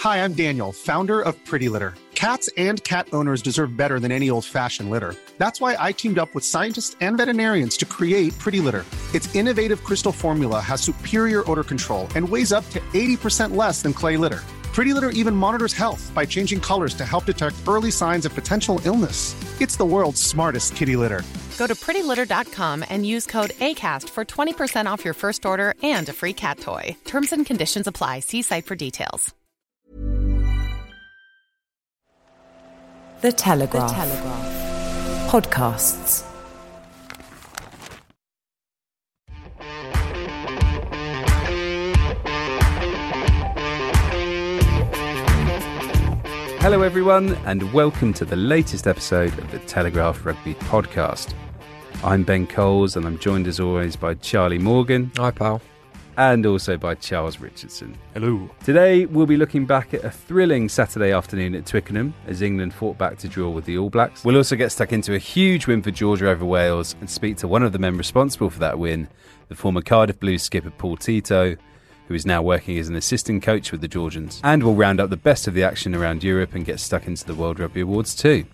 Hi, I'm Daniel, founder of Pretty Litter. Cats and cat owners deserve better than any old-fashioned litter. That's why I teamed up with scientists and veterinarians to create Pretty Litter. Its innovative crystal formula has superior odor control and weighs up to 80% less than clay litter. Pretty Litter even monitors health by changing colors to help detect early signs of potential illness. It's the world's smartest kitty litter. Go to prettylitter.com and use code ACAST for 20% off your first order and a free cat toy. Terms and conditions apply. See site for details. The Telegraph. Podcasts. Hello everyone, and welcome to the latest episode of the Telegraph Rugby Podcast. I'm Ben Coles, and I'm joined as always by Charlie Morgan. Hi, pal. And also by Charles Richardson. Hello. Today we'll be looking back at a thrilling Saturday afternoon at Twickenham as England fought back to draw with the All Blacks. We'll also get stuck into a huge win for Georgia over Wales and speak to one of the men responsible for that win, the former Cardiff Blues skipper Paul Tito, who is now working as an assistant coach with the Georgians. And we'll round up the best of the action around Europe and get stuck into the World Rugby Awards too.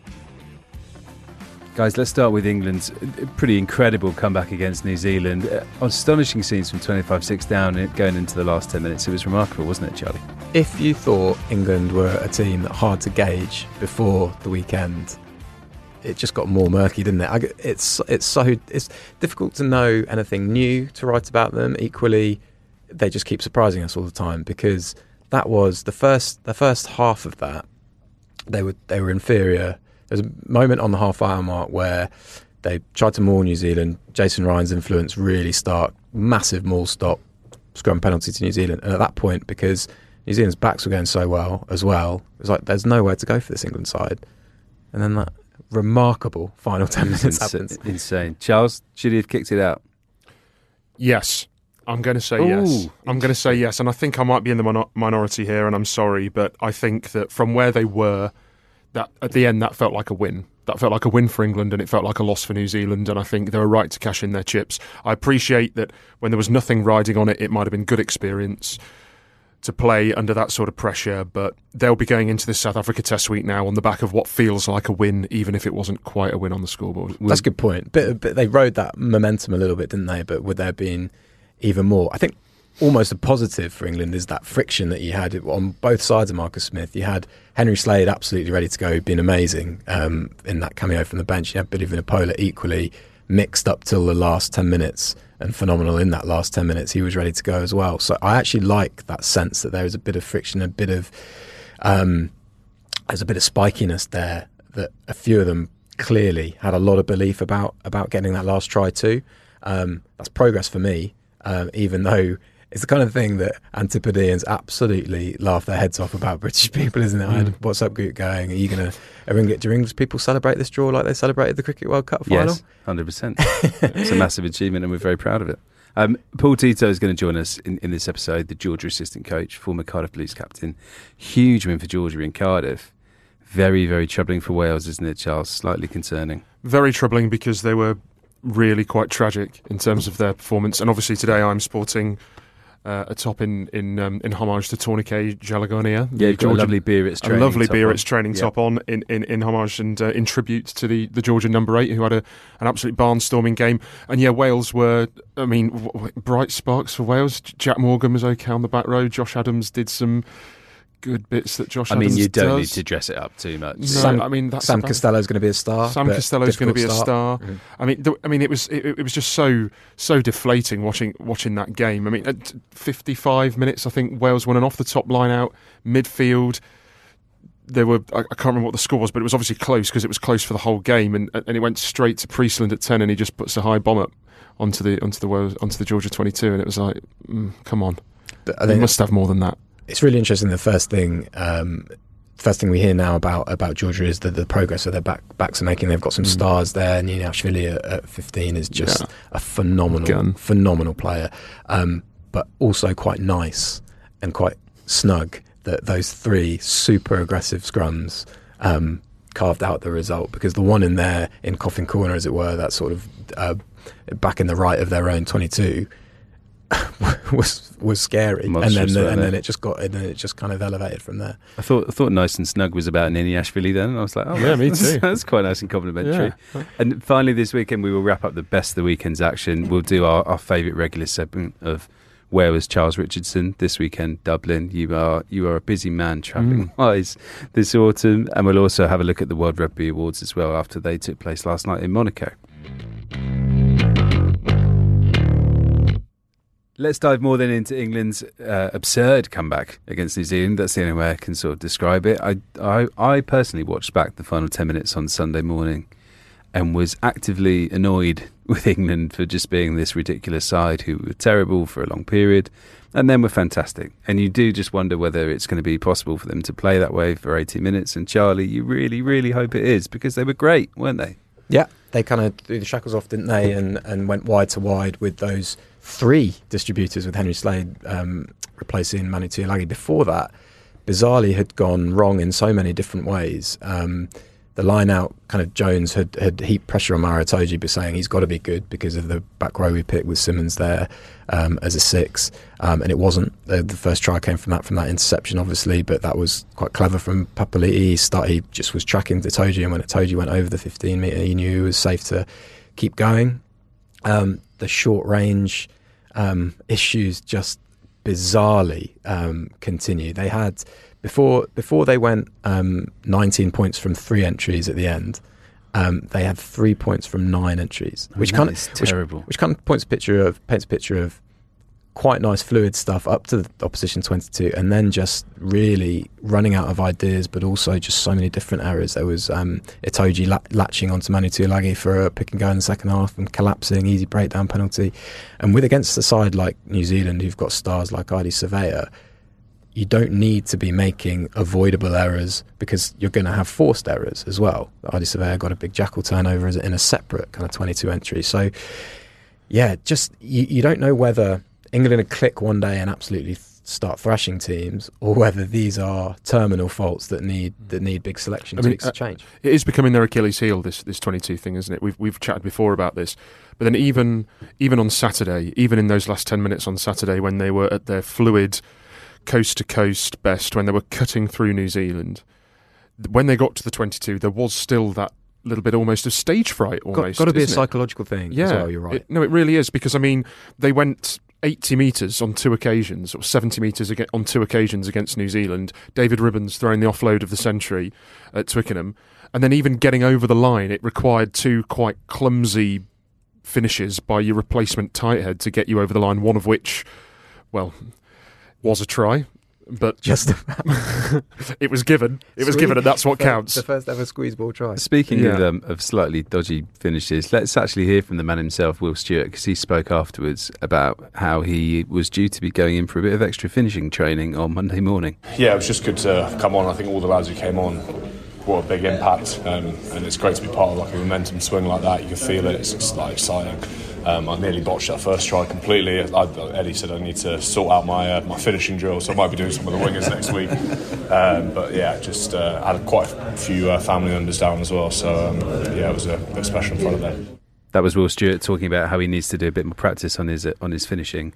Guys, let's start with England's pretty incredible comeback against New Zealand. Astonishing scenes from 25-6 down going into the last 10 minutes. It was remarkable, wasn't it, Charlie? If you thought England were a team that hard to gauge before the weekend, it just got more murky, didn't it? It's difficult to know anything new to write about them. Equally, they just keep surprising us all the time, because that was the first half of that. They were inferior. There's a moment on the half-hour mark where they tried to maul New Zealand. Jason Ryan's influence really stark. Massive maul stop, scrum penalty to New Zealand. And at that point, because New Zealand's backs were going so well as well, it was like there's nowhere to go for this England side. And then that remarkable final 10 minutes happens. Insane. Charles, should he have kicked it out? Yes. I'm going to say yes. I'm going to say yes. And I think I might be in the minority here, and I'm sorry, but I think that from where they were, that at the end that felt like a win. That felt like a win for England, and it felt like a loss for New Zealand, and I think they were right to cash in their chips. I appreciate that when there was nothing riding on it, it might have been good experience to play under that sort of pressure, but they'll be going into this South Africa Test week now on the back of what feels like a win, even if it wasn't quite a win on the scoreboard. That's a good point. But they rode that momentum a little bit, didn't they? But would there have been even more? I think almost a positive for England is that friction that you had on both sides of Marcus Smith. You had Henry Slade absolutely ready to go, being amazing in that cameo from the bench. You had Billy Vunipola equally mixed up till the last 10 minutes and phenomenal in that last 10 minutes. He was ready to go as well. So I actually like that sense that there is a bit of friction, there's a bit of spikiness there, that a few of them clearly had a lot of belief about getting that last try too. That's progress for me, even though it's the kind of thing that Antipodeans absolutely laugh their heads off about British people, isn't it? I had What's Up group going, do English people celebrate this draw like they celebrated the Cricket World Cup final? Yes, 100%. It's a massive achievement, and we're very proud of it. Paul Tito is going to join us in this episode, the Georgia assistant coach, former Cardiff Blues captain. Huge win for Georgia in Cardiff. Very, very troubling for Wales, isn't it, Charles? Slightly concerning. Very troubling, because they were really quite tragic in terms of their performance. And obviously today I'm sporting a top in homage to Tourniquet Jalagonia. Yeah, you've got a lovely Biarritz training top on. A lovely Biarritz training top on in homage and in tribute to the Georgian number 8, who had an absolute barnstorming game. And yeah, Wales were, bright sparks for Wales. Jack Morgan was okay on the back row. Josh Adams did some good bits that Josh Adams does. You don't need to dress it up too much. No, Sam Costello's going to be a star. Sam Costello's going to be a star. Mm-hmm. It was just so deflating watching that game. At 55 minutes, I think Wales won an off the top line out midfield. There were, I can't remember what the score was, but it was obviously close, because it was close for the whole game, and it went straight to Priestland at 10, and he just puts a high bomb up onto the Georgia 22, and it was like, come on, they must have more than that. It's really interesting. The first thing we hear now about Georgia is the progress that their backs are making. They've got some stars there. Ninashvili at 15 is just a phenomenal player, but also quite nice and quite snug. That those three super aggressive scrums carved out the result, because the one in there in Coffin Corner, as it were, that sort of back in the right of their own 22, was scary, Monstrous, and then it just kind of elevated from there. I thought Nice and Snug was about Nini Ashvili then, and I was like, oh yeah, me too. That's quite nice and complimentary. Yeah. And finally, this weekend we will wrap up the best of the weekend's action. We'll do our favourite regular segment of Where Was Charles Richardson this weekend, Dublin. You are a busy man travelling wise this autumn, and we'll also have a look at the World Rugby Awards as well after they took place last night in Monaco. Let's dive more then into England's absurd comeback against New Zealand. That's the only way I can sort of describe it. I personally watched back the final 10 minutes on Sunday morning and was actively annoyed with England for just being this ridiculous side who were terrible for a long period and then were fantastic. And you do just wonder whether it's going to be possible for them to play that way for 80 minutes. And Charlie, you really, really hope it is, because they were great, weren't they? Yeah, they kind of threw the shackles off, didn't they, and went wide to wide with those 3 distributors, with Henry Slade replacing Manu Tuilagi. Before that, bizarrely had gone wrong in so many different ways. The line out, kind of Jones had heaped pressure on Maro Itoje by saying he's got to be good because of the back row we picked with Simmons there as a 6, and it wasn't. The first try came from that interception, obviously, but that was quite clever from Papali'i. He just was tracking Itoje, and when Itoje went over the 15 metre, he knew it was safe to keep going. The short range issues just bizarrely continue. They had before they went 19 points from 3 entries at the end. They had 3 points from 9 entries, which kind of paints a picture of quite nice fluid stuff up to the opposition 22, and then just really running out of ideas, but also just so many different errors. There was Itoje latching onto Manu Tuilagi for a pick and go in the second half and collapsing, easy breakdown penalty. And with against a side like New Zealand, who've got stars like Ardie Savea, you don't need to be making avoidable errors, because you're going to have forced errors as well. Ardie Savea got a big jackal turnover in a separate kind of 22 entry. So yeah, just you don't know whether England will click one day and absolutely start thrashing teams, or whether these are terminal faults that need big selection tweaks to change. It is becoming their Achilles heel, this 22 thing, isn't it? We've chatted before about this, but then even on Saturday, even in those last 10 minutes on Saturday, when they were at their fluid coast to coast best, when they were cutting through New Zealand, when they got to the 22, there was still that little bit almost of stage fright. Almost got to be a psychological thing. Yeah, as well, you're right. It really is, because they went 80 metres on 2 occasions, or 70 metres on 2 occasions against New Zealand. David Ribbons throwing the offload of the century at Twickenham. And then even getting over the line, it required 2 quite clumsy finishes by your replacement tight head to get you over the line, one of which, well, was a try. But just it was given. It was given, and that's what counts. The first ever squeeze ball try. Speaking of slightly dodgy finishes, let's actually hear from the man himself, Will Stewart, because he spoke afterwards about how he was due to be going in for a bit of extra finishing training on Monday morning. Yeah, it was just good to come on. I think all the lads who came on brought a big impact, and it's great to be part of like a momentum swing like that. You can feel it. It's like exciting. I nearly botched that first try completely. Eddie said I need to sort out my finishing drill, so I might be doing some of the wingers next week. But yeah, just had quite a few family members down as well, so yeah, it was a bit special in front of them. That was Will Stewart talking about how he needs to do a bit more practice on his finishing.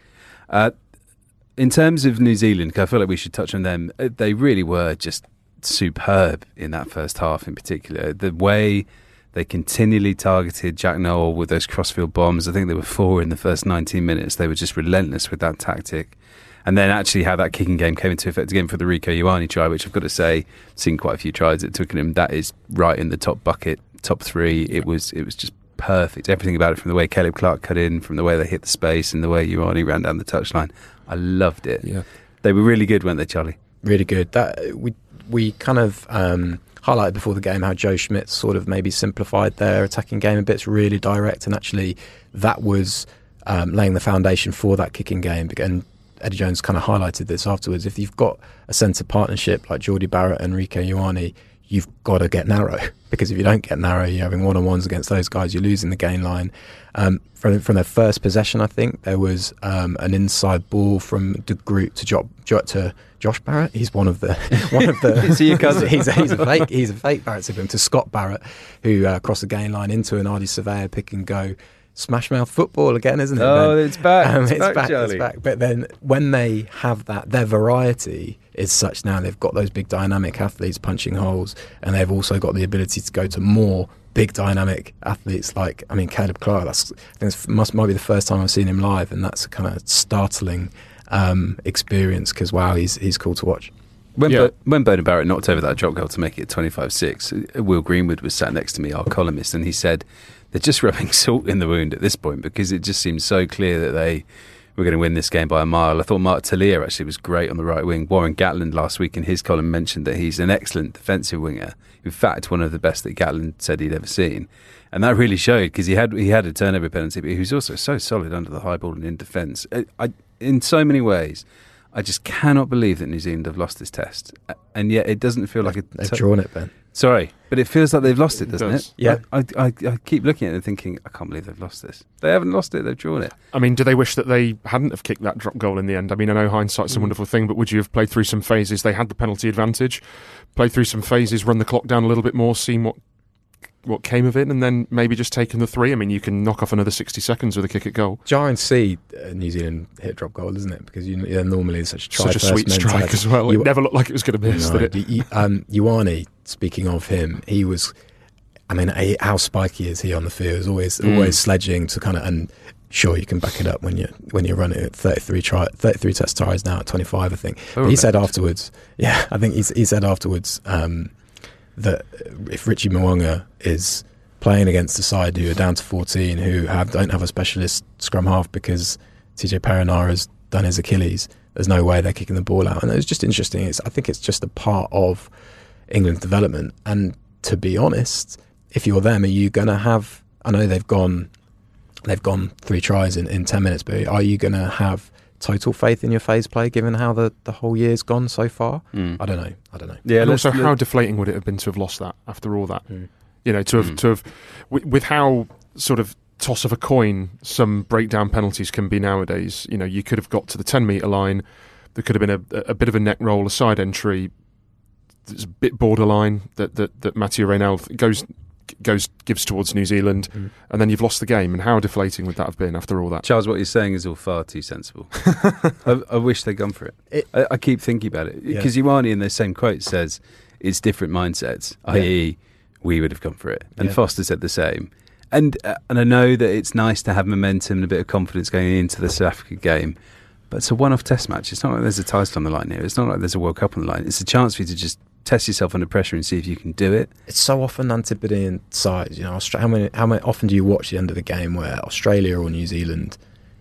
In terms of New Zealand, because I feel like we should touch on them, they really were just superb in that first half in particular. The way they continually targeted Jack Nowell with those crossfield bombs. I think there were 4 in the first 19 minutes. They were just relentless with that tactic. And then actually how that kicking game came into effect again for the Rieko Ioane try, which I've got to say, seen quite a few tries at Twickenham, that is right in the top bucket, top 3. It was just perfect. Everything about it, from the way Caleb Clark cut in, from the way they hit the space, and the way Ioane ran down the touchline. I loved it. Yeah. They were really good, weren't they, Charlie? Really good. That we kind of highlighted before the game how Joe Schmidt sort of maybe simplified their attacking game a bit. It's really direct, and actually that was laying the foundation for that kicking game. And Eddie Jones kind of highlighted this afterwards. If you've got a centre partnership like Jordie Barrett and Rieko Ioane, you've got to get narrow, because if you don't get narrow, you're having one-on-ones against those guys, you're losing the gain line. From their first possession, I think there was an inside ball from De Groot to Josh Barrett. He's one of the. Is he your cousin? He's a fake Barrett sibling, to Scott Barrett, who crossed the gain line into an Ardie Savea pick and go. smash mouth football again, isn't it? Oh, Ben? it's back. It's back, Charlie. it's back. But then when they have that, their variety is such now. They've got those big dynamic athletes punching holes, and they've also got the ability to go to more big dynamic athletes like, I mean, Caleb Clark. I think it might be the first time I've seen him live, and that's a kind of startling experience because wow, he's cool to watch. When Bernard Barrett knocked over that drop goal to make it 25-6, Will Greenwood was sat next to me, our columnist, and he said they're just rubbing salt in the wound at this point because it just seems so clear that they were going to win this game by a mile. I thought Mark Talia actually was great on the right wing. Warren Gatland last week in his column mentioned that he's an excellent defensive winger. In fact, one of the best that Gatland said he'd ever seen. And that really showed because he had a turnover penalty, but he was also so solid under the high ball and in defence. In so many ways, I just cannot believe that New Zealand have lost this test. And yet it doesn't feel like they've drawn it, Ben. Sorry, but it feels like they've lost it, doesn't it? Yeah. I keep looking at it and thinking, I can't believe they've lost this. They haven't lost it, they've drawn it. I mean, do they wish that they hadn't have kicked that drop goal in the end? I mean, I know hindsight's a wonderful thing, but would you have played through some phases? They had the penalty advantage, played through some phases, run the clock down a little bit more, seen what came of it, and then maybe just taken the 3. I mean, you can knock off another 60 seconds with a kick at goal. Jarring to see New Zealand hit drop goal, isn't it? Because normally it's such a sweet strike as well. It never looked like it was going to miss, did it? Ioane, speaking of him, he was. I mean, how spiky is he on the field? He's always sledging to kind of. And sure, you can back it up when you're running at 33 test tries now at 25, I think. But he said afterwards. Yeah, I think he said afterwards. That if Richie Mo'unga is playing against a side who are down to 14, who don't have a specialist scrum half because TJ Perenara's done his Achilles, there's no way they're kicking the ball out. And it was just interesting. I think it's just a part of England's development. And to be honest, if you're them, are you going to have? I know they've gone 3 tries in 10 minutes, but are you going to have total faith in your phase play given how the whole year's gone so far? I don't know. Yeah, and also how deflating would it have been to have lost that after all that? You know, to have with how sort of toss of a coin some breakdown penalties can be nowadays. You know, you could have got to the 10-metre line, there could have been a bit of a neck roll, a side entry. It's a bit borderline that Mathieu Reynal gives towards New Zealand, and then you've lost the game. And how deflating would that have been after all that? Charles, what you're saying is all far too sensible. I wish they'd gone for it. I keep thinking about it because Ioane in the same quote says it's different mindsets, i.e. we would have gone for it, and Foster said the same. And I know that it's nice to have momentum and a bit of confidence going into the South Africa game, but it's a one-off test match. It's not like there's a title on the line here. It's not like there's a World Cup on the line. It's a chance for you to just test yourself under pressure and see if you can do it. It's so often Antipodean sides. You know, how many often do you watch the end of the game where Australia or New Zealand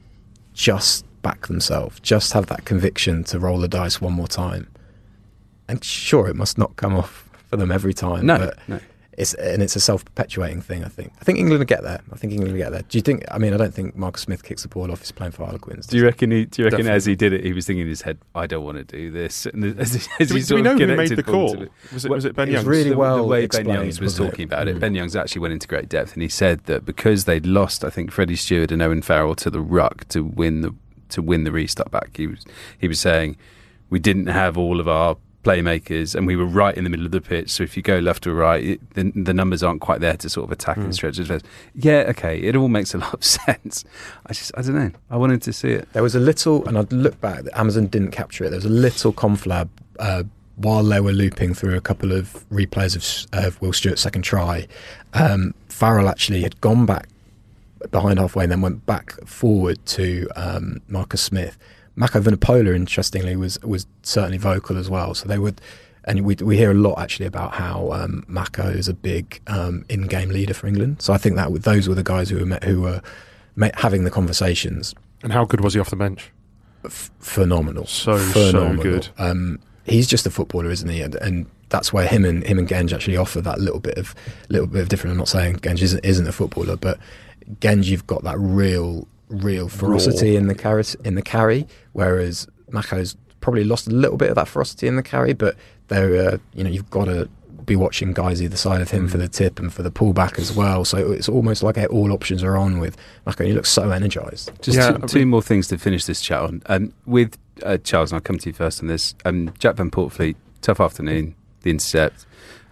just back themselves, just have that conviction to roll the dice one more time? And sure, it must not come off for them every time. No. It's a self-perpetuating thing, I think. I think England will get there. Do you think? I mean, I don't think Marcus Smith kicks the ball off. He's playing for Harlequins. Do you reckon as he did it, he was thinking in his head, "I don't want to do this." And do we know who made the call? Was it Ben Youngs? Really well the way explained, Ben Youngs was talking about it. Ben Youngs actually went into great depth, and he said that because they'd lost, I think, Freddie Stewart and Owen Farrell to the ruck to win the restart back. He was saying we didn't have all of our playmakers and we were right in the middle of the pitch, so if you go left or right the numbers aren't quite there to sort of attack and stretch the defence. Yeah, okay, it all makes a lot of sense. I don't know, I wanted to see it. There was a little, and I'd look back, Amazon didn't capture it, there was a little conflab while they were looping through a couple of replays of Will Stewart's second try. Farrell actually had gone back behind halfway and then went back forward to Marcus Smith. Mako Vunipola, interestingly, was certainly vocal as well. So they would, and we hear a lot actually about how Mako is a big in-game leader for England. So I think that those were the guys who were having the conversations. And how good was he off the bench? Phenomenal, so good. He's just a footballer, isn't he? And that's where him and Genge actually offer that little bit of different. I'm not saying Genge isn't a footballer, but Genge, you've got that real ferocity in the carry, whereas Mako's probably lost a little bit of that ferocity in the carry. But there, you've got to be watching guys either side of him for the tip and for the pullback as well. So it's almost like all options are on with Mako. He looks so energised. Just two more things to finish this chat on. With Charles, and I'll come to you first on this. Jack Van Poortvliet, tough afternoon. The intercept.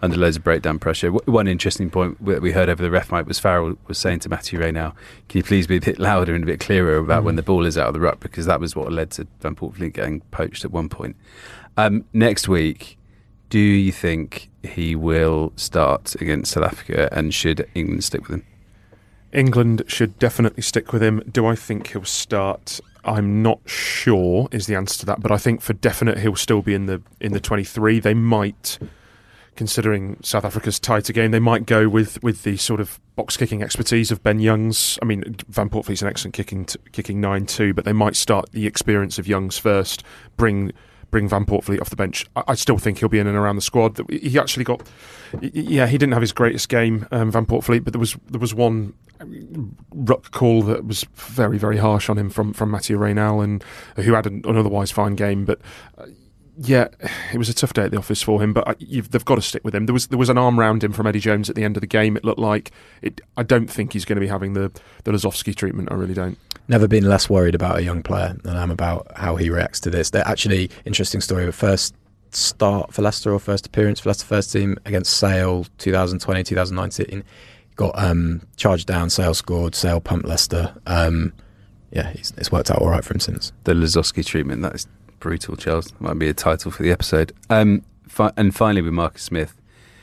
under loads of breakdown pressure. One interesting point that we heard over the ref mic was Farrell was saying to Matthew Reynal, can you please be a bit louder and a bit clearer about when the ball is out of the ruck, because that was what led to Van Poortvliet getting poached at one point. Next week, do you think he will start against South Africa, and should England stick with him? England should definitely stick with him. Do I think he'll start? I'm not sure is the answer to that, but I think for definite he'll still be in the 23. They might, considering South Africa's tighter game, they might go with the sort of box kicking expertise of Ben Youngs. I mean, Van Poortvliet's an excellent kicking 9 too, but they might start the experience of Youngs first, bring Van Poortvliet off the bench. I still think he'll be in and around the squad. He actually got, he didn't have his greatest game, Van Poortvliet, but there was one ruck call that was very, very harsh on him from Mathieu Reynal, and who had an otherwise fine game. But it was a tough day at the office for him. But they've got to stick with him. There was an arm round him from Eddie Jones at the end of the game. It looked like it. I don't think he's going to be having the Lozowski treatment. I really don't. Never been less worried about a young player than I am about how he reacts to this. They're actually, interesting story, the first start for Leicester, or first appearance for Leicester first team against Sale 2020, 2019. Got charged down, Sale scored, Sale pumped Leicester. It's worked out all right for him since. The Lozowski treatment, that is brutal, Charles. That might be a title for the episode. And finally with Marcus Smith,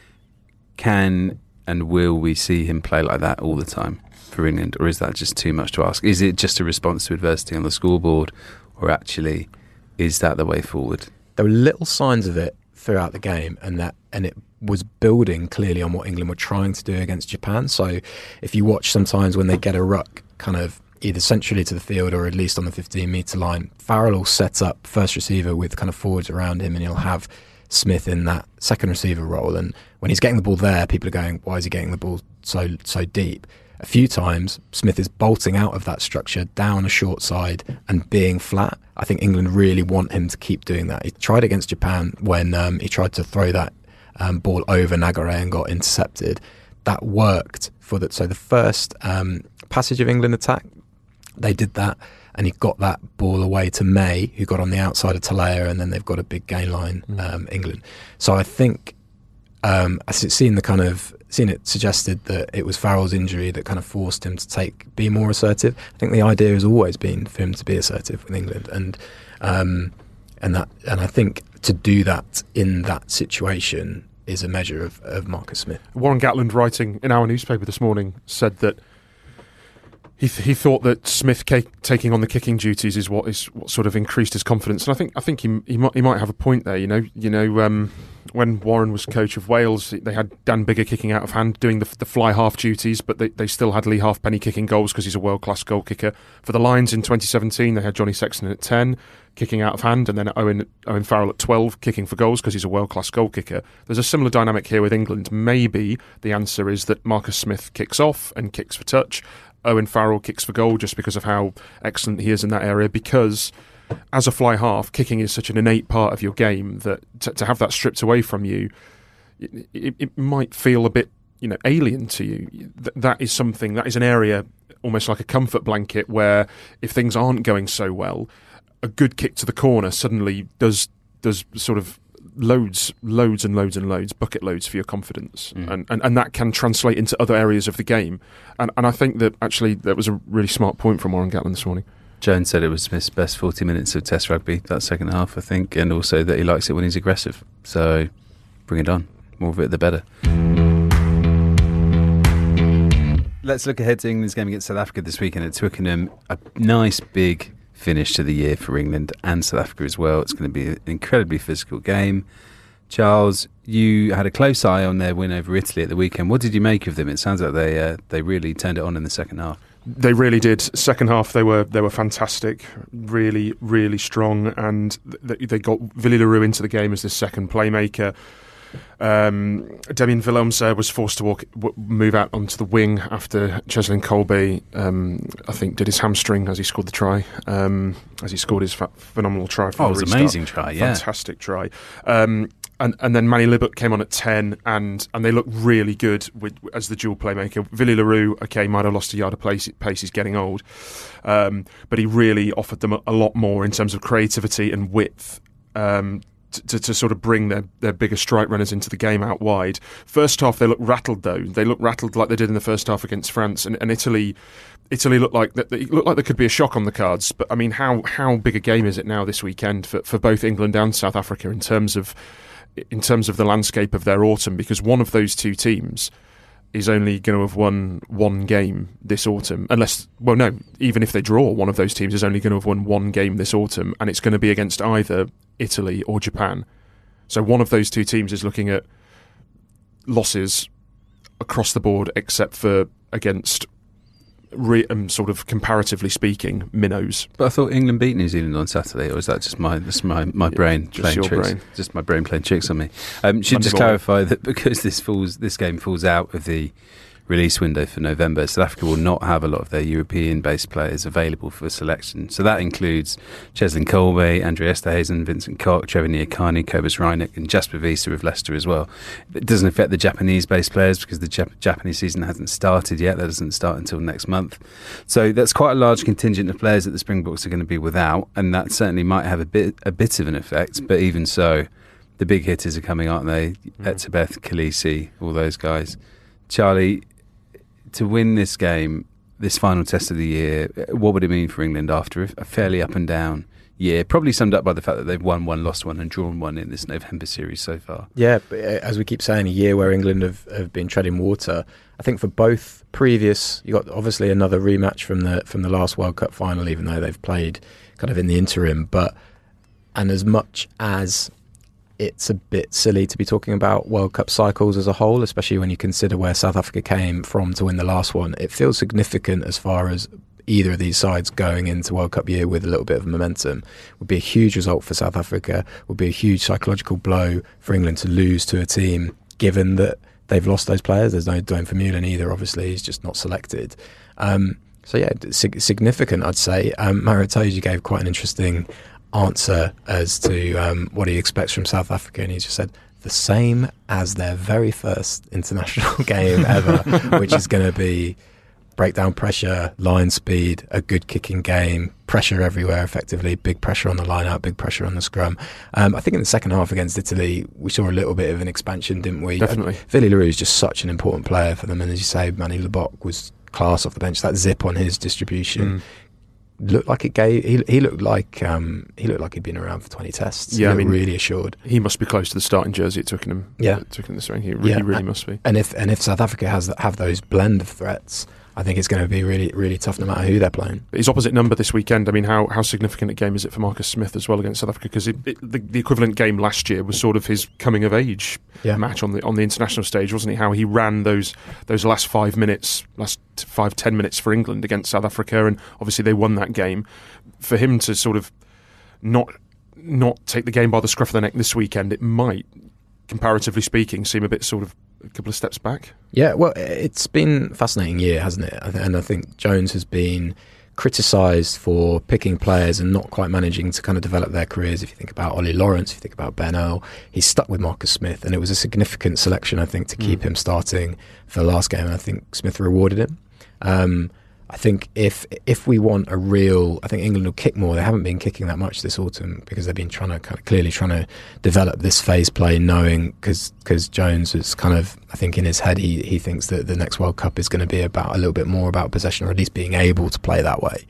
can and will we see him play like that all the time for England, or is that just too much to ask? Is it just a response to adversity on the scoreboard, or actually is that the way forward? There were little signs of it throughout the game, and it was building clearly on what England were trying to do against Japan. So if you watch sometimes when they get a ruck kind of either centrally to the field or at least on the 15-metre line, Farrell will set up first receiver with kind of forwards around him, and he'll have Smith in that second receiver role. And when he's getting the ball there, people are going, why is he getting the ball so deep? A few times, Smith is bolting out of that structure down a short side and being flat. I think England really want him to keep doing that. He tried against Japan when he tried to throw that ball over Nagare and got intercepted. That worked for that. So the first passage of England attack, they did that, and he got that ball away to May, who got on the outside of Talea, and then they've got a big gain line, England. So I think I've seen it suggested that it was Farrell's injury that kind of forced him to be more assertive. I think the idea has always been for him to be assertive with England, and I think to do that in that situation is a measure of Marcus Smith. Warren Gatland, writing in our newspaper this morning, said that he thought that Smith taking on the kicking duties is what sort of increased his confidence, and I think he might have a point there. When Warren was coach of Wales, they had Dan Biggar kicking out of hand, doing the fly half duties, but they still had Lee Halfpenny kicking goals because he's a world class goal kicker. For the Lions in 2017, they had Johnny Sexton at 10 kicking out of hand, and then Owen Farrell at 12 kicking for goals because he's a world class goal kicker. There's a similar dynamic here with England. Maybe the answer is that Marcus Smith kicks off and kicks for touch. Owen Farrell kicks for goal just because of how excellent he is in that area, because as a fly half, kicking is such an innate part of your game that to have that stripped away from you, it might feel a bit alien to you. That is an area almost like a comfort blanket where if things aren't going so well, a good kick to the corner suddenly does sort of loads and loads, bucket loads for your confidence. And that can translate into other areas of the game. And I think that actually that was a really smart point from Warren Gatland this morning. Jones said it was Smith's best 40 minutes of Test rugby, that second half, I think, and also that he likes it when he's aggressive. So bring it on. More of it, the better. Let's look ahead to England's game against South Africa this weekend at Twickenham. A nice big finish to the year for England and South Africa as well. It's going to be an incredibly physical game. Charles, you had a close eye on their win over Italy at the weekend. What did you make of them? It sounds like they really turned it on in the second half. They really did. Second half, they were fantastic, really, really strong, and they got Willy le Roux into the game as the second playmaker. Damien Willems was forced to move out onto the wing after Cheslin Colby, I think, did his hamstring as he scored the try, as he scored his phenomenal try. It was an amazing try, yeah. Fantastic try. And then Manny Libut came on at 10, and they looked really good as the dual playmaker. Willy le Roux, might have lost a yard of pace, he's getting old, but he really offered them a lot more in terms of creativity and width. to sort of bring their bigger strike runners into the game out wide. First half, they looked rattled though. They looked rattled like they did in the first half against France, and Italy looked like there could be a shock on the cards. But I mean, how big a game is it now this weekend for both England and South Africa in terms of the landscape of their autumn? Because one of those two teams is only going to have won one game this autumn, even if they draw, one of those teams is only going to have won one game this autumn, and it's going to be against either Italy or Japan. So one of those two teams is looking at losses across the board, except for against sort of comparatively speaking minnows. But I thought England beat New Zealand on Saturday, or is that just my brain playing tricks? Just my brain playing tricks on me. Should just clarify that because this game falls out of the release window for November, South Africa will not have a lot of their European-based players available for selection. So that includes Cheslin Colby, Andre Esterhuizen, Vincent Koch, Trevor Nyakane, Cobus Reinick and Jasper Wiese of Leicester as well. It doesn't affect the Japanese-based players because the Japanese season hasn't started yet. That doesn't start until next month. So that's quite a large contingent of players that the Springboks are going to be without, and that certainly might have a bit of an effect. But even so, the big hitters are coming, aren't they? Etzebeth, Khaleesi, all those guys. Charlie, to win this game, this final test of the year, what would it mean for England after a fairly up and down year? Probably summed up by the fact that they've won one, lost one and drawn one in this November series so far. Yeah, but as we keep saying, a year where England have been treading water. I think for both previous, you got obviously another rematch from the last World Cup final, even though they've played kind of in the interim. And as much as it's a bit silly to be talking about World Cup cycles as a whole, especially when you consider where South Africa came from to win the last one. It feels significant as far as either of these sides going into World Cup year with a little bit of momentum. Would be a huge result for South Africa, would be a huge psychological blow for England to lose to a team, given that they've lost those players. There's no Dwayne Vermeulen either, obviously, he's just not selected. Significant, I'd say. Mario Itoje gave quite an interesting answer as to what he expects from South Africa, and he just said the same as their very first international game ever, which is going to be breakdown pressure, line speed, a good kicking game, pressure everywhere effectively, big pressure on the line out, big pressure on the scrum. I think in the second half against Italy we saw a little bit of an expansion, didn't we? Definitely. Willie le Roux is just such an important player for them, and as you say, Manny Lebok was class off the bench. That zip on his distribution looked like it gave. He looked like he'd been around for 20 tests. Yeah, really assured. He must be close to the starting jersey at Twickenham. Yeah, Twickenham this ring. He really must be. And if South Africa have those blend of threats, I think it's going to be really, really tough no matter who they're playing. His opposite number this weekend, I mean, how significant a game is it for Marcus Smith as well against South Africa? Because the equivalent game last year was sort of his coming-of-age match on the international stage, wasn't it? How he ran those last 10 minutes for England against South Africa, and obviously they won that game. For him to sort of not take the game by the scruff of the neck this weekend, it might, comparatively speaking, seem a bit sort of a couple of steps back. Yeah, well, it's been a fascinating year, hasn't it? And I think Jones has been criticised for picking players and not quite managing to kind of develop their careers. If you think about Ollie Lawrence, if you think about Ben Earl, he's stuck with Marcus Smith, and it was a significant selection, I think, to keep him starting for the last game, and I think Smith rewarded him. I think if we want a real, I think England will kick more. They haven't been kicking that much this autumn because they've been clearly trying to develop this phase play, knowing because Jones is kind of, I think in his head he thinks that the next World Cup is going to be about a little bit more about possession, or at least being able to play that way.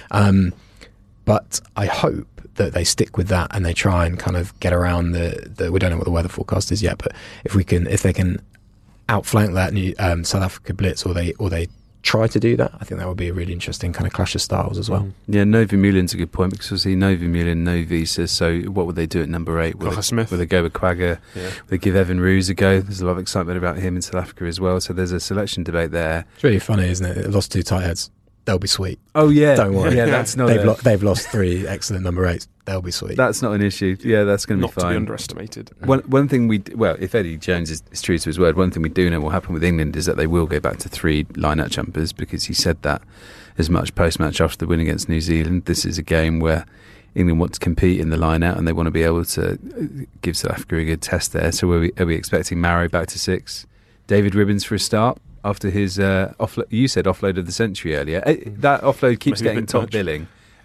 But I hope that they stick with that and they try and kind of get around the we don't know what the weather forecast is yet, but if they can outflank that new South Africa blitz, or they try to do that, I think that would be a really interesting kind of clash of styles as well. Yeah, no Vermeulen's a good point, because obviously no Vermeulen, no Wiese, so what would they do at number 8? Will they go with Quagga? Yeah. Will they give Evan Roos a go? There's a lot of excitement about him in South Africa as well, so there's a selection debate there. It's really funny, isn't it? They lost 2 tight heads. They'll be sweet. Oh yeah, don't worry. Yeah, that's not. They've lost 3 excellent number 8s. They'll be sweet. That's not an issue. Yeah, that's going to be fine. Not to be underestimated. One thing if Eddie Jones is true to his word, one thing we do know will happen with England is that they will go back to 3 line-out jumpers, because he said that as much post-match after the win against New Zealand. This is a game where England want to compete in the line-out, and they want to be able to give South Africa a good test there. So are we expecting Maro back to 6? David Ribbons for a start? After his you said offload of the century earlier. That offload keeps getting top billing,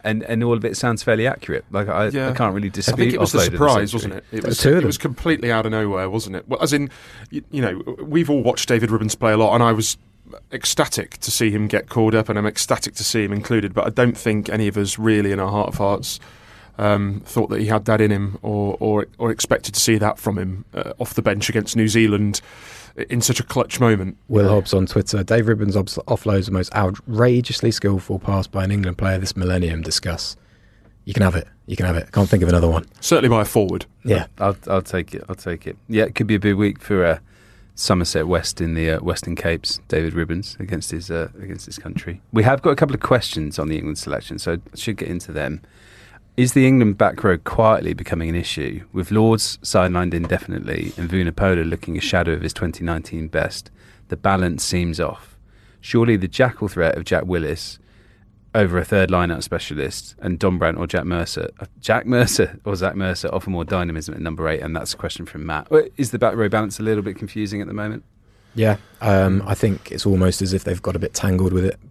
and all of it sounds fairly accurate. Like I can't really dispute. I think it was the surprise, wasn't it? It was completely out of nowhere, wasn't it? Well, as in, we've all watched David Ribbans play a lot, and I was ecstatic to see him get called up, and I'm ecstatic to see him included. But I don't think any of us really, in our heart of hearts, thought that he had that in him, or expected to see that from him off the bench against New Zealand in such a clutch moment. Will Hobbs on Twitter: Dave Ribbans offloads the most outrageously skillful pass by an England player this millennium. Discuss. You can have it. Can't think of another one. Certainly by a forward. Yeah, I'll take it. Yeah, it could be a big week for Somerset West in the Western Capes. David Ribbans against his country. We have got a couple of questions on the England selection, so I should get into them. Is the England back row quietly becoming an issue, with Lords sidelined indefinitely and Vunipola looking a shadow of his 2019 best? The balance seems off. Surely the jackal threat of Jack Willis over a third line-out specialist and Dombrandt or Zach Mercer offer more dynamism at number 8, and that's a question from Matt. Is the back row balance a little bit confusing at the moment? Yeah, I think it's almost as if they've got a bit tangled with it.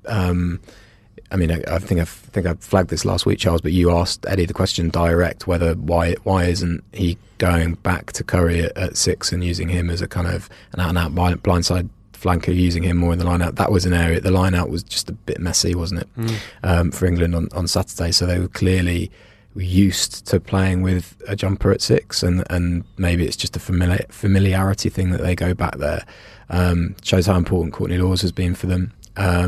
I mean, I think I flagged this last week, Charles, but you asked Eddie the question direct whether why isn't he going back to Curry at 6 and using him as a kind of an out-and-out blindside flanker, using him more in the line-out. That was an area. The line-out was just a bit messy, wasn't it, for England on Saturday? So they were clearly used to playing with a jumper at 6, and maybe it's just a familiarity thing that they go back there. Shows how important Courtney Lawes has been for them.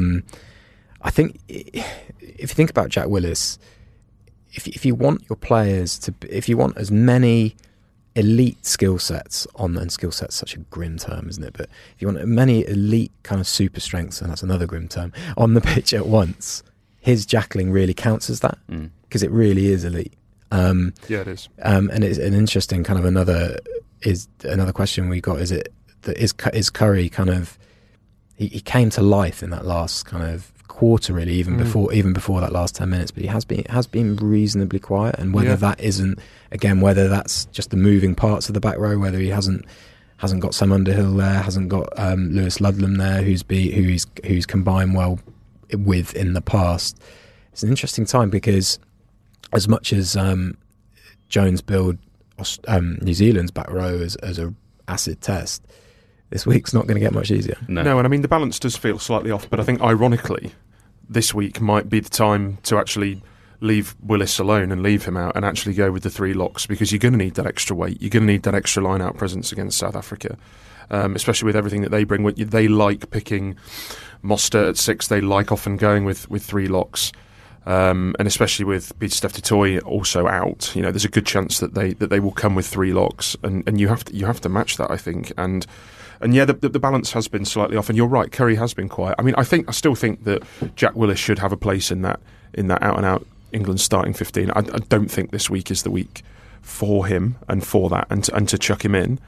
I think if you think about Jack Willis, if you want your players if you want as many elite skill sets and skill sets such a grim term, isn't it? But if you want many elite kind of super strengths, and that's another grim term, on the pitch at once, his jackling really counts as that, because it really is elite. Yeah, it is. And it's an interesting kind of another question we got. Is it that is Curry kind of he came to life in that last kind of quarter, really, even before that last 10 minutes, but he has been reasonably quiet, and whether that isn't, again, whether that's just the moving parts of the back row, whether he hasn't got Sam Underhill there, hasn't got Lewis Ludlam there, who's combined well with in the past. It's an interesting time, because as much as Jones billed New Zealand's back row as a acid test, this week's not going to get much easier. No, and I mean, the balance does feel slightly off, but I think ironically this week might be the time to actually leave Willis alone and leave him out and actually go with the 3 locks, because you're going to need that extra weight. You're going to need that extra line-out presence against South Africa, especially with everything that they bring. They like picking Mostert at 6. They like often going with 3 locks, and especially with Pieter-Steph du Toit also out. There's a good chance that they will come with 3 locks, and you have to match that, I think. And yeah, the balance has been slightly off, and you're right, Curry has been quiet. I mean, I still think that Jack Willis should have a place in that out-and-out England starting 15. I don't think this week is the week for him and for that, and to chuck him in.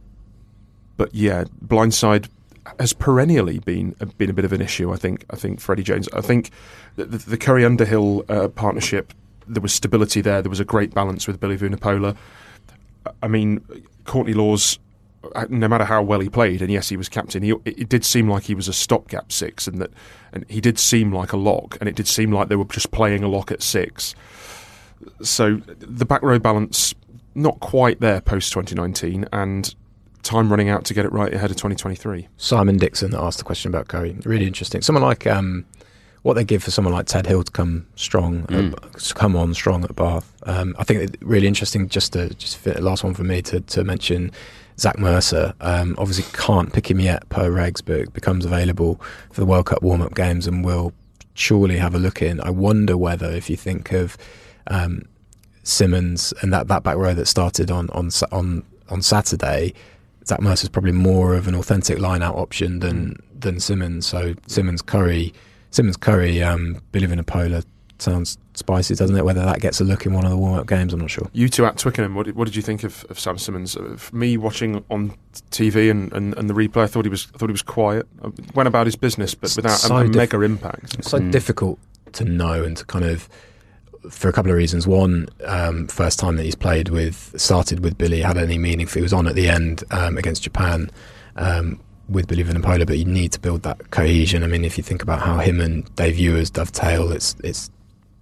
But yeah, blindside has perennially been a bit of an issue. I think for Eddie Jones. I think the Curry Underhill partnership, there was stability there. There was a great balance with Billy Vunipola. I mean, Courtney Lawes, no matter how well he played, and yes, he was captain, it did seem like he was a stopgap 6, and he did seem like a lock, and it did seem like they were just playing a lock at 6. So the back row balance not quite there post 2019, and time running out to get it right ahead of 2023. Simon Dixon asked the question about Curry. Really interesting. Someone like what they give for someone like Ted Hill to come on strong at Bath. I think it's really interesting. Just fit the last one for me to mention Zach Mercer. Obviously can't pick him yet per regs, but becomes available for the World Cup warm-up games, and will surely have a look in. I wonder whether, if you think of Simmons and that back row that started on Saturday, Zach Mercer's probably more of an authentic line-out option than Simmons. So Simmons Curry, Billy Vunipola sounds spicy, doesn't it? Whether that gets a look in one of the warm-up games, I'm not sure. You two at Twickenham, what did you think of Sam Simmons? For me, watching on TV and the replay, I thought he was quiet. Went about his business, but without a mega impact. It's so difficult to know, and to kind of, for a couple of reasons. One, first time that he's started with Billy, had any meaning. He was on at the end against Japan with Billy Vunipola, but you need to build that cohesion. I mean, if you think about how him and Dave Ewers dovetail, it's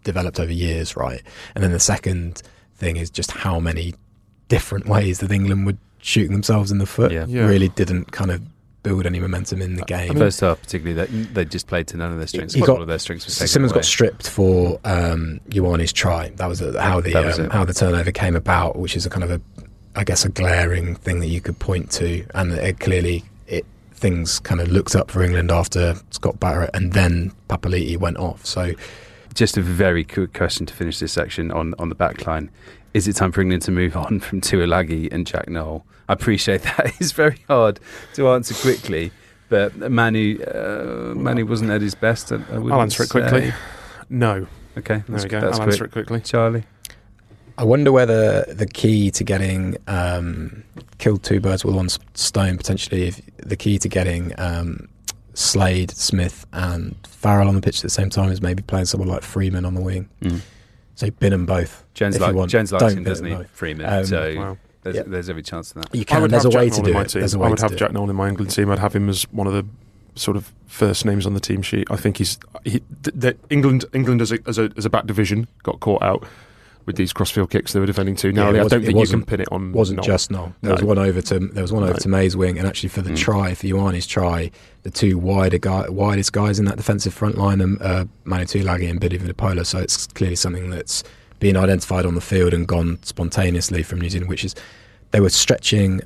developed over years, right? And then the second thing is just how many different ways that England would shoot themselves in the foot. Really didn't kind of build any momentum in the game. First half, particularly, they just played to none of their strengths. All of their strengths were taken Simmons away. got stripped for Ioane's try. That was how the turnover came about, which is a kind of a glaring thing that you could point to, and things kind of looked up for England after Scott Barrett, and then Papali'i went off. So, just a very quick question to finish this section on the back line. Is it time for England to move on from Tuilagi and Jack Nowell? I appreciate that. It's very hard to answer quickly, but Manu wasn't at his best. I'll answer it quickly. No. Okay, there we go. I'll answer it quickly. Charlie? I wonder whether the key to getting killed two birds with one stone, potentially, if the key to getting Slade, Smith and Farrell on the pitch at the same time is maybe playing someone like Freeman on the wing. So bin them both. Jones likes him, doesn't he? Freeman. There's every chance of that. You can. There's a way to do it. I would have Jack Nowell in my England team. I'd have him as one of the sort of first names on the team sheet. I think England as a back division got caught out with these crossfield kicks they were defending to. Now I don't think you can pin it on. Wasn't just Nowell. There was one over to May's wing, and actually for the try, for Ioane's try, the two widest guys in that defensive front line are Manu Tuilagi and Billy Vunipola. So it's clearly something that's been identified on the field and gone spontaneously from New Zealand, which is they were stretching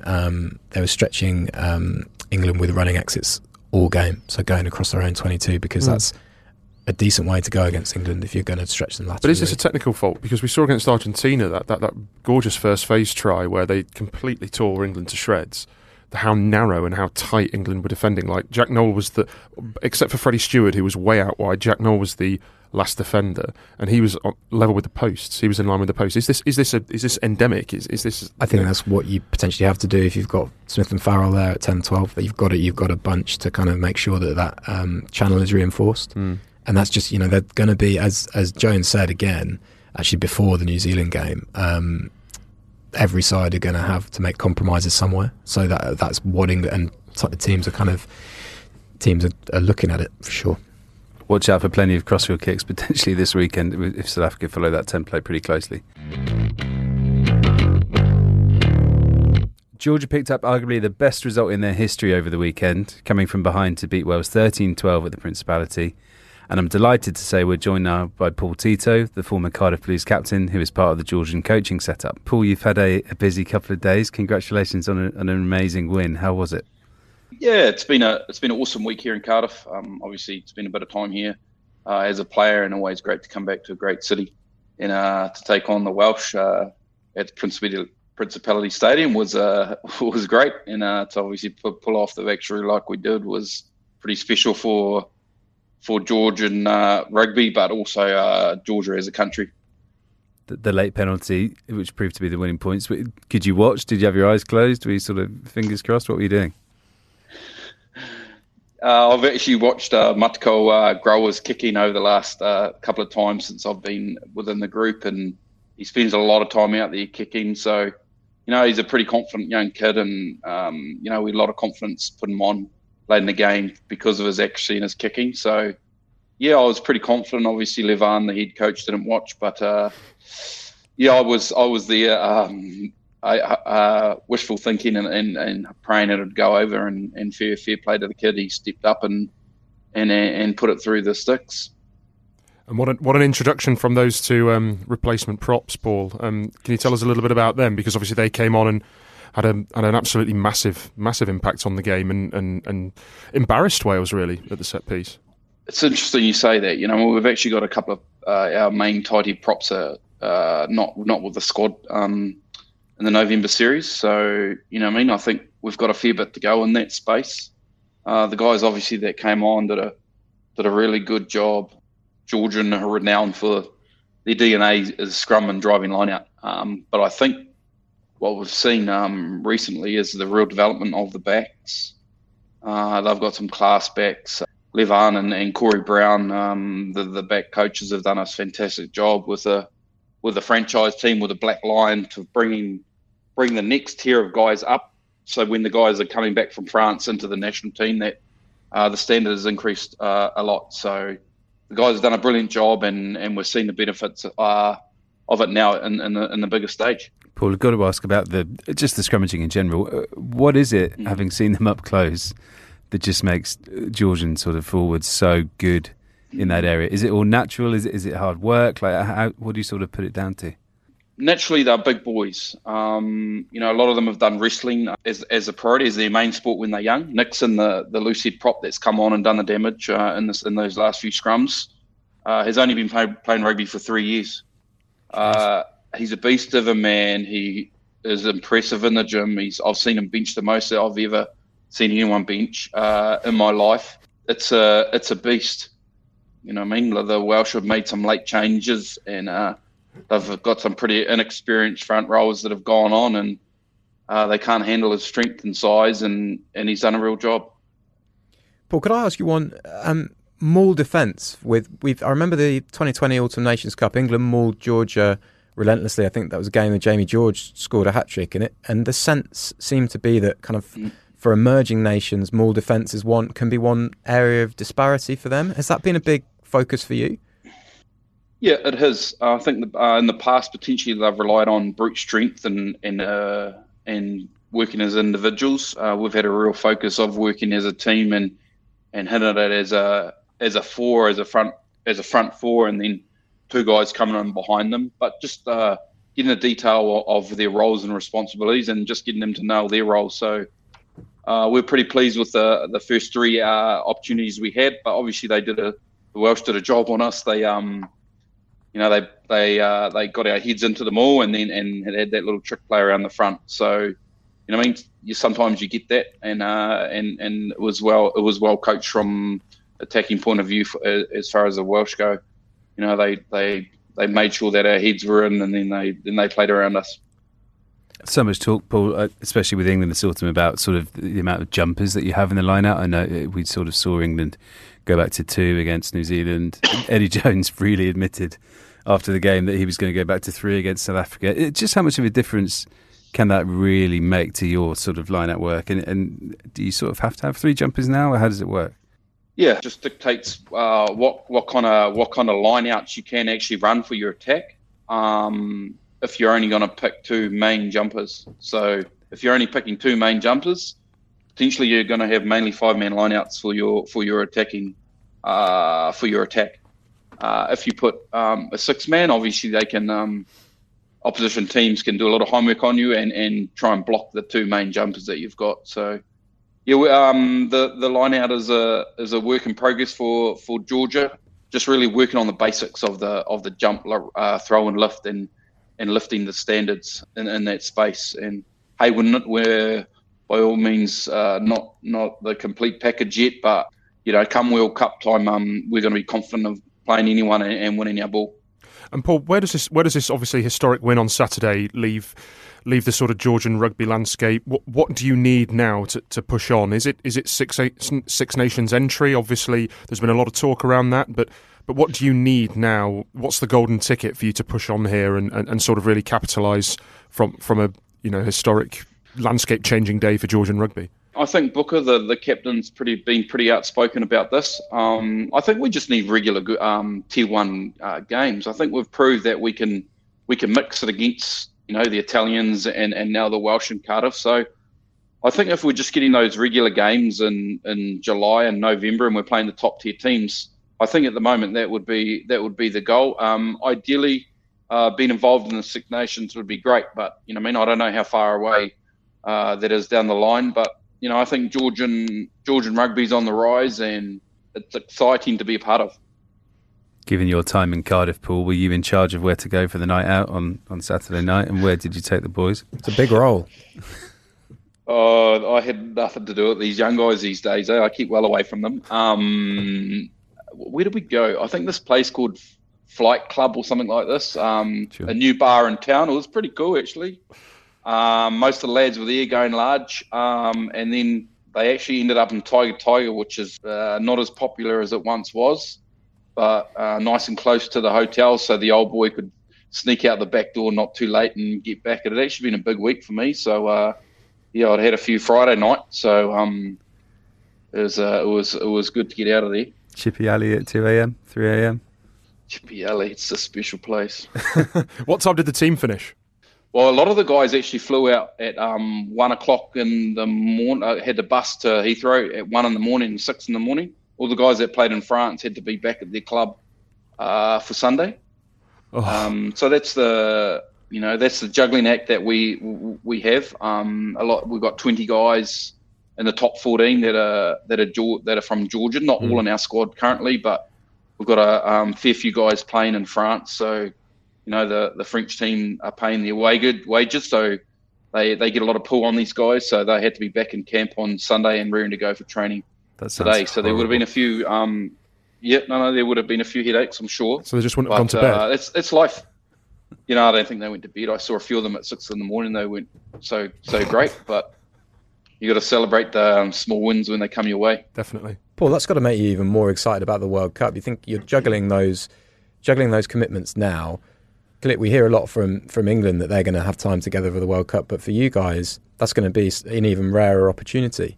England with running exits all game, so going across their own 22, because that's a decent way to go against England if you're going to stretch them laterally. But is this a technical fault? Because we saw against Argentina that gorgeous first phase try where they completely tore England to shreds. How narrow and how tight England were defending. Like Jack Nowell was except for Freddie Stewart, who was way out wide, Jack Nowell was the last defender, and he was level with the posts. He was in line with the post. Is this endemic? Is this? I think that's what you potentially have to do if you've got Smith and Farrell there at 10-12. That you've got a bunch to kind of make sure that channel is reinforced. And that's just, they're going to be, as Jones said again, actually before the New Zealand game, every side are going to have to make compromises somewhere. So that's what England and teams are looking at it for sure. Watch out for plenty of crossfield kicks potentially this weekend if South Africa follow that template pretty closely. Georgia picked up arguably the best result in their history over the weekend, coming from behind to beat Wales 13-12 at the Principality. And I'm delighted to say we're joined now by Paul Tito, the former Cardiff Blues captain, who is part of the Georgian coaching setup. Paul, you've had a busy couple of days. Congratulations on an amazing win. How was it? Yeah, it's been an awesome week here in Cardiff. Obviously, it's been a bit of time here as a player, and always great to come back to a great city and to take on the Welsh at the Principality Stadium was great, and to obviously pull off the victory like we did was pretty special for Georgian rugby, but also Georgia as a country. The late penalty, which proved to be the winning points. Could you watch? Did you have your eyes closed? Were you sort of fingers crossed? What were you doing? I've actually watched Matiko Growers kicking over the last couple of times since I've been within the group, and he spends a lot of time out there kicking. So, he's a pretty confident young kid, and, we had a lot of confidence putting him on late in the game because of his accuracy and his kicking. So, yeah, I was pretty confident. Obviously, Levan, the head coach, didn't watch, but I was there. Wishful thinking and praying it would go over, and fair play to the kid. He stepped up and put it through the sticks. And what an introduction from those two replacement props, Paul. Can you tell us a little bit about them? Because obviously they came on and had an absolutely massive impact on the game and embarrassed Wales really at the set piece. It's interesting you say that. We've actually got a couple of our main tight head props are not with the squad in the November series. So, I think we've got a fair bit to go in that space. The guys obviously that came on did a really good job. Georgian are renowned for their DNA as scrum and driving line out. But I think what we've seen recently is the real development of the backs. They've got some class backs. Levan and Corey Brown, the back coaches have done a fantastic job with the franchise team, with the Black Lion, to bring the next tier of guys up. So when the guys are coming back from France into the national team, that the standard has increased a lot. So the guys have done a brilliant job, and we're seeing the benefits of it now in the bigger stage. Paul, I've got to ask about just the scrummaging in general. What is it, having seen them up close, that just makes Georgian sort of forwards so good in that area? Is it all natural? Is it hard work? Like, what do you sort of put it down to? Naturally, they're big boys. A lot of them have done wrestling as a priority, as their main sport when they're young. Nixon, the loose head prop that's come on and done the damage in those last few scrums, has only been playing rugby for 3 years. He's a beast of a man. He is impressive in the gym. I've seen him bench the most that I've ever seen anyone bench in my life. It's a beast. You know what I mean? The Welsh have made some late changes, and they've got some pretty inexperienced front rowers that have gone on, and they can't handle his strength and size, and he's done a real job. Paul, could I ask you one? Maul defence. I remember the 2020 Autumn Nations Cup. England mauled Georgia relentlessly. I think that was a game where Jamie George scored a hat-trick in it, and the sense seemed to be that kind of for emerging nations, maul defence can be one area of disparity for them. Has that been a big focus for you? Yeah, it has. I think in the past, potentially they've relied on brute strength and working as individuals. We've had a real focus of working as a team and hitting it as a front four, and then two guys coming in behind them. But just getting the detail of their roles and responsibilities, and just getting them to nail their roles. So we're pretty pleased with the first three opportunities we had. But obviously the Welsh did a job on us. They they got our heads into them all, and had that little trick play around the front. So, sometimes you get that, and it was well coached from attacking point of view as far as the Welsh go. They made sure that our heads were in, and then they played around us. So much talk, Paul, especially with England this autumn, about sort of the amount of jumpers that you have in the line-out. I know we sort of saw England go back to 2 against New Zealand. Eddie Jones freely admitted after the game that he was going to go back to 3 against South Africa. Just how much of a difference can that really make to your sort of line-out work? And do you sort of have to have 3 jumpers now, or how does it work? Yeah, it just dictates what kind of line-outs you can actually run for your attack. If you're only going to pick 2 main jumpers. So if you're only picking 2 main jumpers, potentially you're going to have mainly 5-man lineouts for your attacking for your attack. If you put a 6-man, obviously they can opposition teams can do a lot of homework on you and try and block the 2 main jumpers that you've got. So yeah, the lineout is a work in progress for Georgia. Just really working on the basics of the jump, throw and lift, and lifting the standards in that space. And hey, we're by all means not the complete package yet, but come World Cup time, we're going to be confident of playing anyone and winning our ball. And Paul, where does this obviously historic win on Saturday leave the sort of Georgian rugby landscape? What do you need now to push on? Is it Six Nations entry? Obviously, there's been a lot of talk around that, but what do you need now? What's the golden ticket for you to push on here and sort of really capitalise from a historic landscape changing day for Georgian rugby? I think Booker, the captain's been pretty outspoken about this. I think we just need regular Tier 1 games. I think we've proved that we can mix it against the Italians and now the Welsh and Cardiff. So I think if we're just getting those regular games in July and November, and we're playing the top tier teams, I think at the moment that would be the goal. Ideally, being involved in the Six Nations would be great, but I don't know how far away that is down the line. But I think Georgian rugby's on the rise, and it's exciting to be a part of. Given your time in Cardiff, Paul, were you in charge of where to go for the night out on Saturday night, and where did you take the boys? It's a big role. I had nothing to do with these young guys these days. I keep well away from them. Where did we go? I think this place called Flight Club or something like this. Sure. A new bar in town. It was pretty cool, actually. Most of the lads were there going large, and then they actually ended up in Tiger, which is not as popular as it once was, but nice and close to the hotel, so the old boy could sneak out the back door not too late and get back. It had actually been a big week for me, so I'd had a few Friday nights, so it was good to get out of there. Chippy Alley at 2 a.m, 3 a.m. Chippy Alley, it's a special place. What time did the team finish? Well, a lot of the guys actually flew out at 1 o'clock in the morning. Had the bus to Heathrow at 1 in the morning and 6 in the morning. All the guys that played in France had to be back at their club for Sunday. So that's the juggling act that we have. We've got 20 guys in the top 14 that are from Georgia. Not all in our squad currently, but we've got a fair few guys playing in France. So, the French team are paying their wages, so they get a lot of pull on these guys. So they had to be back in camp on Sunday and ready to go for training today. So there would have been a few. There would have been a few headaches, I'm sure. So they just wouldn't have gone to bed. It's life. I don't think they went to bed. I saw a few of them at 6 in the morning. They went so great, but you got to celebrate the small wins when they come your way. Definitely, Paul. That's got to make you even more excited about the World Cup. You think you're juggling those commitments now. We hear a lot from England that they're going to have time together for the World Cup, but for you guys, that's going to be an even rarer opportunity.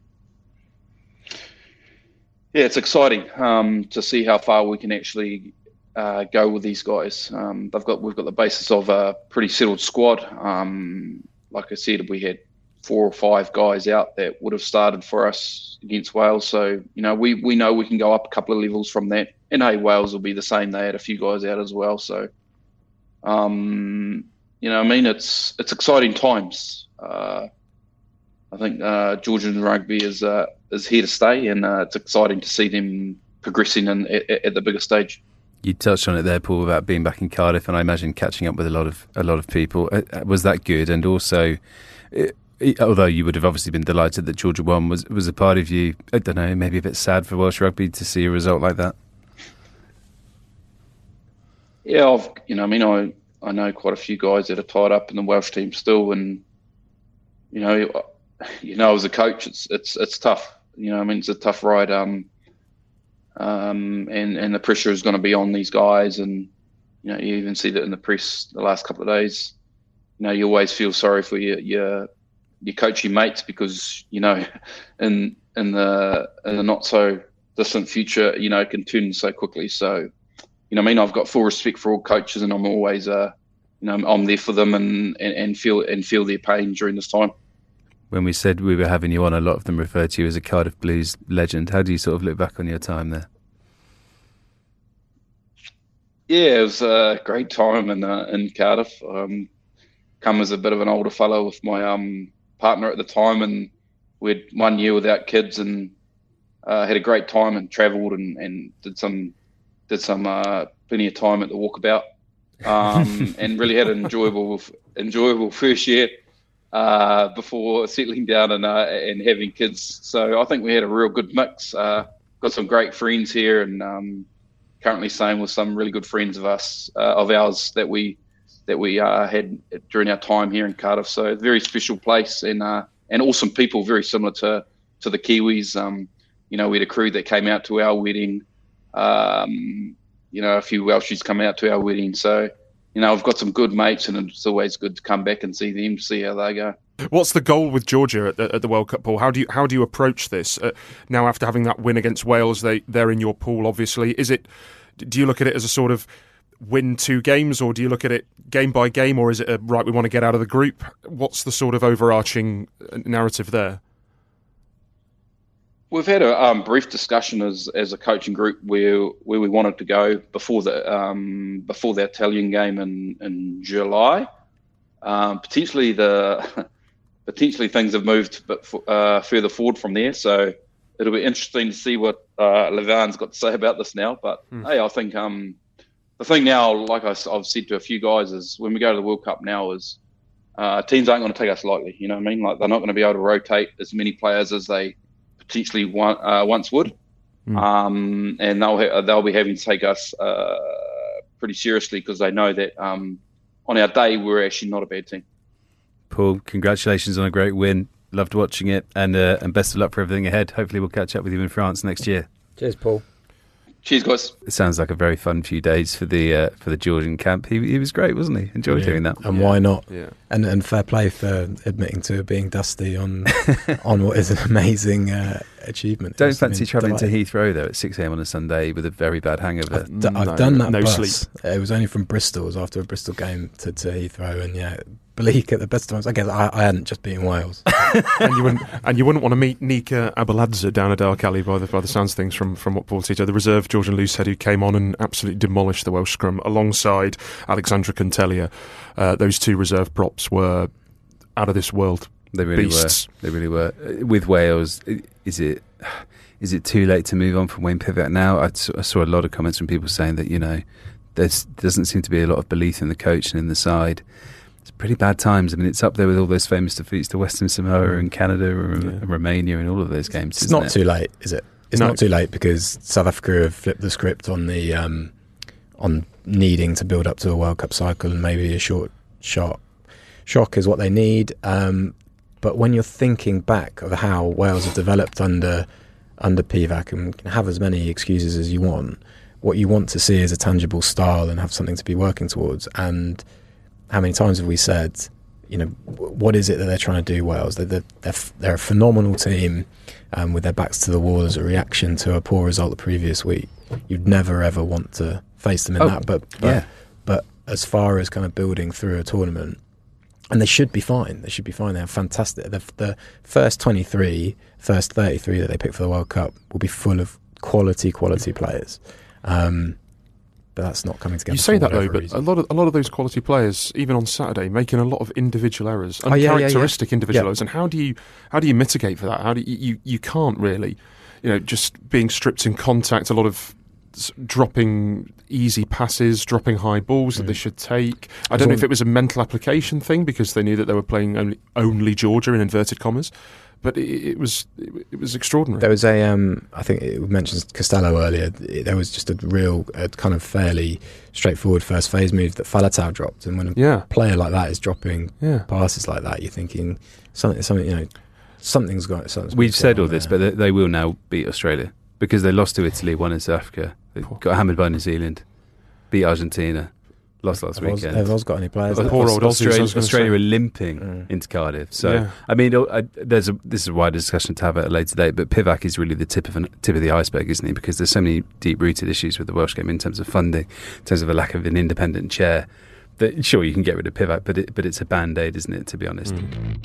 Yeah, it's exciting to see how far we can actually go with these guys. We've got the basis of a pretty settled squad. Like I said, we had 4 or 5 guys out that would have started for us against Wales. So we know we can go up a couple of levels from that. And hey, Wales will be the same. They had a few guys out as well. So. It's exciting times. I think Georgian rugby is here to stay, and it's exciting to see them progressing at the bigger stage. You touched on it there, Paul, about being back in Cardiff, and I imagine catching up with a lot of people. Was that good? And also, although you would have obviously been delighted that Georgia won, was a part of you, I don't know, maybe a bit sad for Welsh rugby to see a result like that? Yeah, I know quite a few guys that are tied up in the Welsh team still, and as a coach, it's tough. It's a tough ride, and the pressure is going to be on these guys, and you even see that in the press the last couple of days. You always feel sorry for your coaching mates because in the not so distant future, it can turn so quickly. So. I've got full respect for all coaches, and I'm always, I'm there for them and feel their pain during this time. When we said we were having you on, a lot of them referred to you as a Cardiff Blues legend. How do you sort of look back on your time there? Yeah, it was a great time in Cardiff. Come as a bit of an older fellow with my partner at the time, and we had 1 year without kids, and had a great time and travelled and did some plenty of time at the walkabout, and really had an enjoyable first year before settling down and having kids. So I think we had a real good mix. Got some great friends here, and currently staying with some really good friends of ours that we had during our time here in Cardiff. So a very special place, and awesome people, very similar to the Kiwis. We had a crew that came out to our wedding. A few Welshies come out to our wedding. So, I've got some good mates, and it's always good to come back and see them, see how they go. What's the goal with Georgia at the World Cup, Paul? How do you approach this now after having that win against Wales? They're in your pool, obviously. Do you look at it as a sort of win 2 games, or do you look at it game by game, or is it we want to get out of the group? What's the sort of overarching narrative there? We've had a brief discussion as a coaching group where we wanted to go before the Italian game in July. Potentially things have moved a bit further forward from there. So it'll be interesting to see what Levan's got to say about this now. But hey, I think the thing now, like I've said to a few guys, is when we go to the World Cup now, is teams aren't going to take us lightly. You know what I mean? Like, they're not going to be able to rotate as many players as they potentially once would, and they'll be having to take us pretty seriously, because they know that on our day we're actually not a bad team. Paul, congratulations on a great win. Loved watching it, and best of luck for everything ahead. Hopefully we'll catch up with you in France next year. Cheers, Paul. Cheers, guys. It sounds like a very fun few days for the Georgian camp. He was great, wasn't he? Enjoyed doing that. And why not? Yeah. And fair play for admitting to being dusty on what is an amazing achievement. Don't fancy travelling to Heathrow though at 6 a.m. on a Sunday with a very bad hangover. I've done that. No bus. sleep. It was only from Bristol. It was after a Bristol game to Heathrow, and yeah, bleak at the best of times. I guess I hadn't just been in Wales. and you wouldn't want to meet Nika Abeladze down a dark alley by the sounds of things from what Paul said. The reserve Georgian Loosehead, who came on and absolutely demolished the Welsh scrum alongside Alexandra Cantelia. Those two reserve props were out of this world. They really beasts. were. They really were. With Wales, is it too late to move on from Wayne Pivac now? I saw a lot of comments from people saying that there doesn't seem to be a lot of belief in the coach and in the side. It's pretty bad times. I mean, it's up there with all those famous defeats to Western Samoa and Canada and Romania and all of those games. It's not too late, is it? It's not too late because South Africa have flipped the script on the on needing to build up to a World Cup cycle, and maybe a short shock is what they need. But when you're thinking back of how Wales have developed under Pivac, and you can have as many excuses as you want, what you want to see is a tangible style and have something to be working towards. And how many times have we said, what is it that they're trying to do, Wales? They're a phenomenal team with their backs to the wall as a reaction to a poor result the previous week. You'd never ever want to face them in that. But as far as kind of building through a tournament, and they should be fine. They should be fine. They're fantastic. The first 23, first 33 that they pick for the World Cup will be full of quality players. But that's not coming together. You say that though, but reason. a lot of those quality players, even on Saturday, making a lot of individual errors, uncharacteristic individual errors. And how do you mitigate for that? How do you can't really, just being stripped in contact. A lot of dropping easy passes, dropping high balls that they should take. I don't know if it was a mental application thing because they knew that they were playing only Georgia in inverted commas. But it was extraordinary. There was I think it mentions Costello earlier. There was just a kind of fairly straightforward first phase move that Faletau dropped, and when a player like that is dropping passes like that, you're thinking something's got. We've said all this, but they will now beat Australia because they lost to Italy, won in South Africa, they got hammered by New Zealand, beat Argentina. Lost last weekend. Have Oz got any players? Poor old Australia are limping into Cardiff. So, I mean, this is a wider discussion to have at a later date, but Pivac is really the tip of the iceberg, isn't he? Because there's so many deep-rooted issues with the Welsh game in terms of funding, in terms of a lack of an independent chair. That, sure, you can get rid of Pivac, but it's a band-aid, isn't it, to be honest?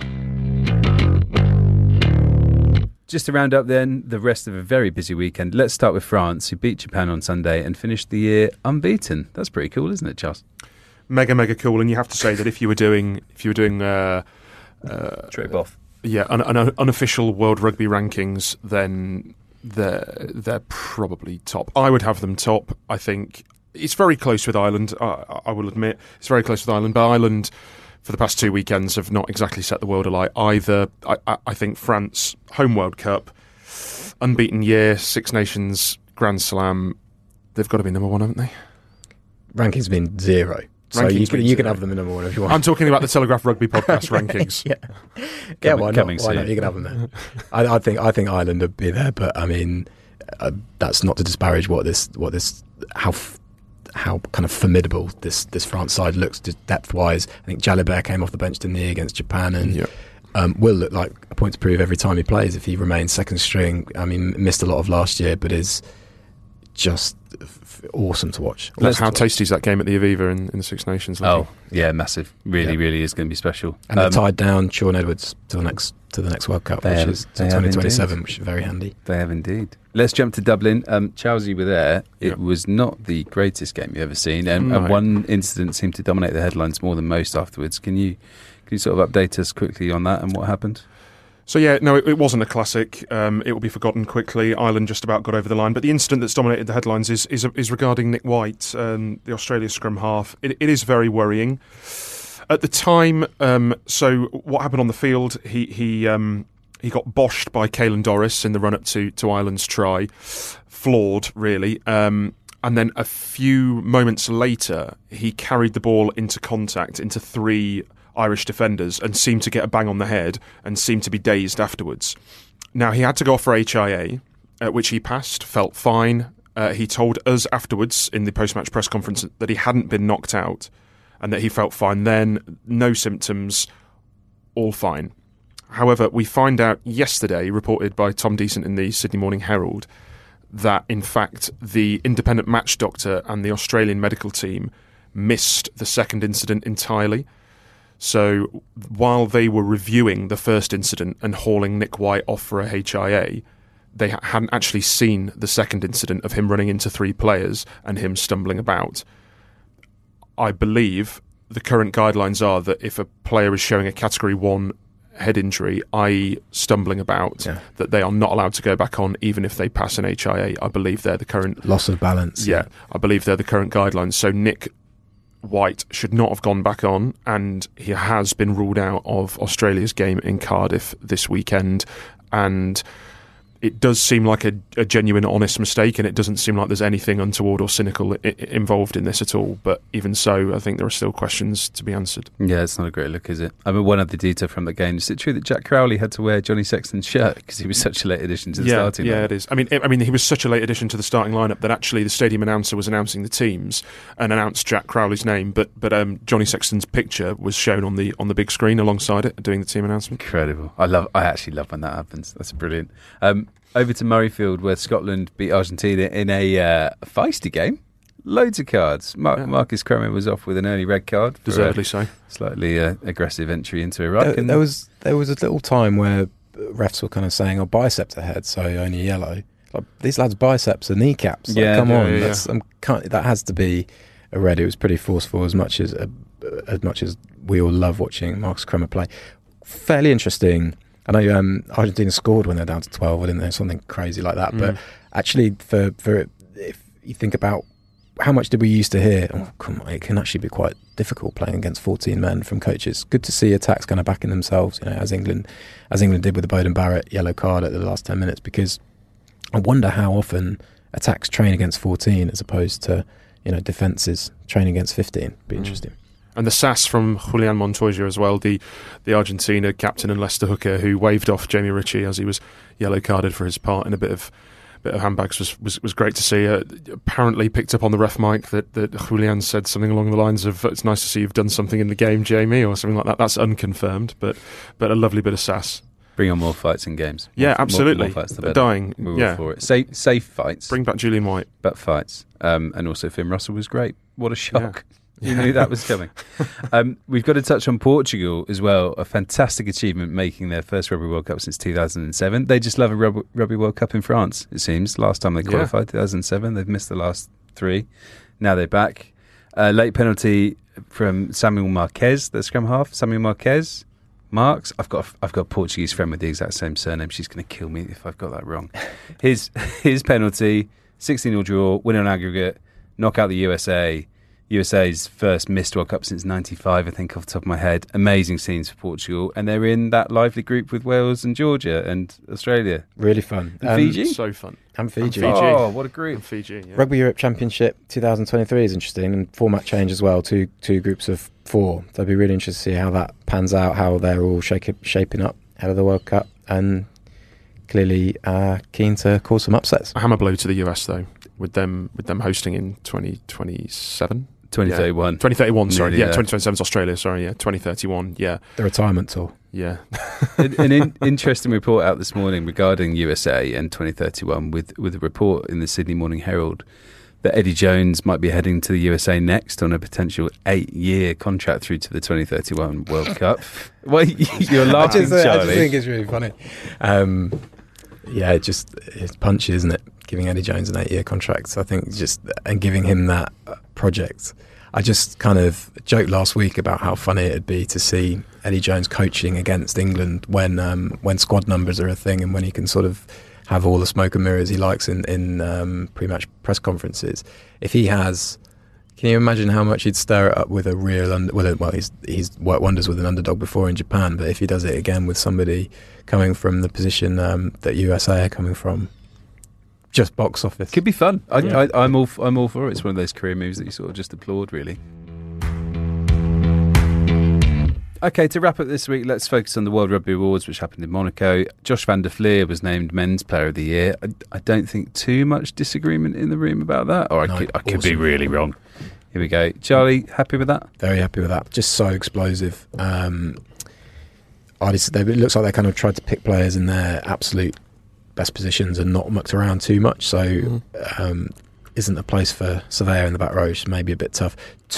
Just to round up then, the rest of a very busy weekend. Let's start with France, who beat Japan on Sunday and finished the year unbeaten. That's pretty cool, isn't it, Charles? Mega cool, and you have to say that if you were doing Trip off. Yeah, unofficial World Rugby rankings, then they're probably top. I would have them top. I think it's very close with Ireland. I will admit it's very close with Ireland, but Ireland, for the past two weekends, have not exactly set the world alight either. I think France, home World Cup, unbeaten year, Six Nations, Grand Slam, they've got to be number one, haven't they? Rankings have been 0. So you can have them in number one if you want. I'm talking about the Telegraph Rugby podcast rankings. Why not? You can have them there. I think Ireland would be there, but I mean, that's not to disparage how kind of formidable this France side looks depth wise. I think Jalibert came off the bench, didn't he, against Japan, and will look like a point to prove every time he plays if he remains second string. I mean, missed a lot of last year, but is just awesome to watch. How tasty is that game at the Aviva in the Six Nations? Oh, yeah, massive. Really is going to be special. And they're tied down Sean Edwards to the next World Cup, which is 2027, which is very handy. They have indeed. Let's jump to Dublin. Charles, you were there. It was not the greatest game you've ever seen, and one incident seemed to dominate the headlines more than most afterwards. Can you sort of update us quickly on that and what happened? So it wasn't a classic. It will be forgotten quickly. Ireland just about got over the line. But the incident that's dominated the headlines is regarding Nick White, the Australia scrum half. It is very worrying. At the time, so what happened on the field? He got boshed by Caelan Doris in the run up to Ireland's try, flawed really. And then a few moments later, he carried the ball into contact into 3 Irish defenders and seemed to get a bang on the head and seemed to be dazed afterwards. Now, he had to go off for HIA, which he passed, felt fine. He told us afterwards in the post-match press conference that he hadn't been knocked out and that he felt fine then, no symptoms, all fine. However, we find out yesterday, reported by Tom Decent in the Sydney Morning Herald, that in fact the independent match doctor and the Australian medical team missed the second incident entirely. So while they were reviewing the first incident and hauling Nick White off for a HIA, they hadn't actually seen the second incident of him running into 3 players and him stumbling about. I believe the current guidelines are that if a player is showing a Category 1 head injury, i.e. stumbling about, that they are not allowed to go back on even if they pass an HIA. I believe they're the current... Loss of balance. Yeah, I believe they're the current guidelines. So Nick White should not have gone back on, and he has been ruled out of Australia's game in Cardiff this weekend. And it does seem like a genuine, honest mistake, and it doesn't seem like there's anything untoward or cynical involved in this at all. But even so, I think there are still questions to be answered. Yeah, it's not a great look, is it? I mean, one other detail from the game, is it true that Jack Crowley had to wear Johnny Sexton's shirt because he was such a late addition to the starting lineup? Yeah, it is. I mean, he was such a late addition to the starting lineup that actually the stadium announcer was announcing the teams and announced Jack Crowley's name, but Johnny Sexton's picture was shown on the big screen alongside it, doing the team announcement. Incredible. I actually love when that happens. That's brilliant. Over to Murrayfield, where Scotland beat Argentina in a feisty game. Loads of cards. Marcus Kremer was off with an early red card. Deservedly so. Slightly aggressive entry into Iraq. There was a little time where refs were kind of saying, biceps ahead, so only yellow. Like, these lads' biceps are kneecaps. Like, come on. Yeah. That has to be a red. It was pretty forceful, as much as we all love watching Marcus Kremer play. Fairly interesting. I know Argentina scored when they're down to 12, didn't they? Something crazy like that. But actually, for if you think about how much did we used to hear, come on, it can actually be quite difficult playing against 14 men from coaches. Good to see attacks kind of backing themselves, as England did with the Bowden Barrett yellow card at the last 10 minutes, because I wonder how often attacks train against 14 as opposed to, defences training against 15. Be interesting. And the sass from Julian Montoya as well, the Argentina captain and Leicester hooker, who waved off Jamie Ritchie as he was yellow carded for his part in a bit of handbags, was great to see. Apparently picked up on the ref mic that Julian said something along the lines of, "It's nice to see you've done something in the game, Jamie," or something like that. That's unconfirmed, but a lovely bit of sass. Bring on more fights in games. Yeah, absolutely. More fights, the better. Dying. We're all for it. Safe fights. Bring back Julian White. But fights. And also Finn Russell was great. What a shock. Yeah. You knew that was coming. We've got to touch on Portugal as well. A fantastic achievement, making their first Rugby World Cup since 2007. They just love a Rugby World Cup in France, it seems. Last time they qualified, 2007. They've missed the last 3. Now they're back. Late penalty from Samuel Marques, the scrum half. Samuel Marques. Marks. I've got a Portuguese friend with the exact same surname. She's going to kill me if I've got that wrong. His penalty, 16-0 draw, win on aggregate, knock out the USA. USA's first missed World Cup since 95, I think, off the top of my head. Amazing scenes for Portugal. And they're in that lively group with Wales and Georgia and Australia. Really fun. And Fiji? So fun. And Fiji. Oh, what a group. And Fiji, yeah. Rugby Europe Championship 2023 is interesting, and format change as well, two groups of 4. So it'd be really interesting to see how that pans out, how they're all shaping up ahead of the World Cup, and clearly keen to cause some upsets. A hammer blow to the US, though, with them hosting in 2027. 2031. 2031, sorry. Yeah, 2027 is Australia, sorry. Yeah, 2031, yeah. The retirement tour. Yeah. An interesting report out this morning regarding USA and 2031 with a report in the Sydney Morning Herald that Eddie Jones might be heading to the USA next on a potential 8-year contract through to the 2031 World Cup. Well, you're laughing, Charlie. I just think it's really funny. It's punchy, isn't it? Giving Eddie Jones an 8-year contract. So I think and giving him that project. I just kind of joked last week about how funny it'd be to see Eddie Jones coaching against England when squad numbers are a thing and when he can sort of have all the smoke and mirrors he likes in pre-match press conferences. If he has, can you imagine how much he'd stir it up with a real he's worked wonders with an underdog before in Japan, but if he does it again with somebody coming from the position that USA are coming from, just box office. Could be fun. I'm all for it. It's one of those career moves that you sort of just applaud, really. Okay, to wrap up this week, let's focus on the World Rugby Awards, which happened in Monaco. Josh van der Fleer was named Men's Player of the Year. I don't think too much disagreement in the room about that, or I could be really wrong. Here we go. Charlie, happy with that? Very happy with that. Just so explosive. it looks like they kind of tried to pick players in their absolute best positions and not mucked around too much. So isn't a place for Surveyor in the back row. Maybe a bit tough.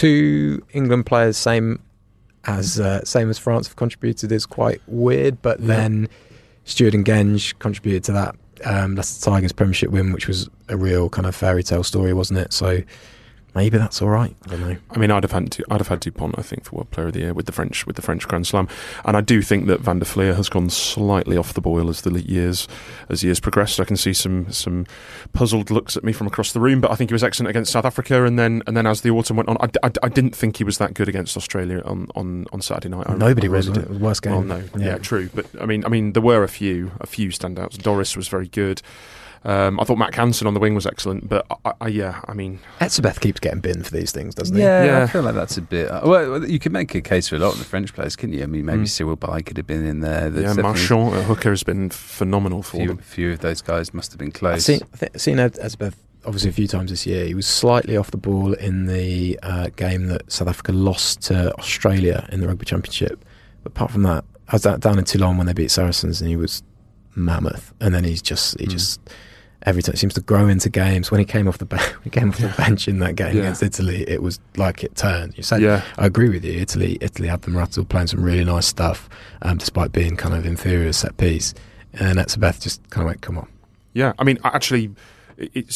2 England players, same as France, have contributed is quite weird. But then Stewart and Genge contributed to that. That's the Tigers Premiership win, which was a real kind of fairy tale story, wasn't it? So maybe that's all right. I don't know. I mean, I'd have had Dupont, I think, for World Player of the Year with the French Grand Slam, and I do think that Van der Fleer has gone slightly off the boil as years progressed. I can see some puzzled looks at me from across the room, but I think he was excellent against South Africa, and then as the autumn went on, I didn't think he was that good against Australia on Saturday night. Nobody was. It was the worst game. Oh no, yeah, true. But I mean, there were a few standouts. Doris was very good. I thought Matt Canson on the wing was excellent, but I mean, Etzebeth keeps getting binned for these things, doesn't he? Yeah, I feel like that's a bit. Well, you could make a case for a lot of the French players, couldn't you? I mean, maybe Cyril Bay could have been in there. Marchand at hooker has been phenomenal for them. A few of those guys must have been close. I've seen Etzebeth obviously a few times this year. He was slightly off the ball in the game that South Africa lost to Australia in the Rugby Championship. But apart from that, I was down in Toulon when they beat Saracens, and he was mammoth. And then he just every time seems to grow into games. When he came off the bench in that game against Italy, it was like it turned. You said, I agree with you. Italy had them rattled, playing some really nice stuff, despite being kind of inferior set piece. And Etzebeth just kind of went, come on. Yeah, I mean, actually, it's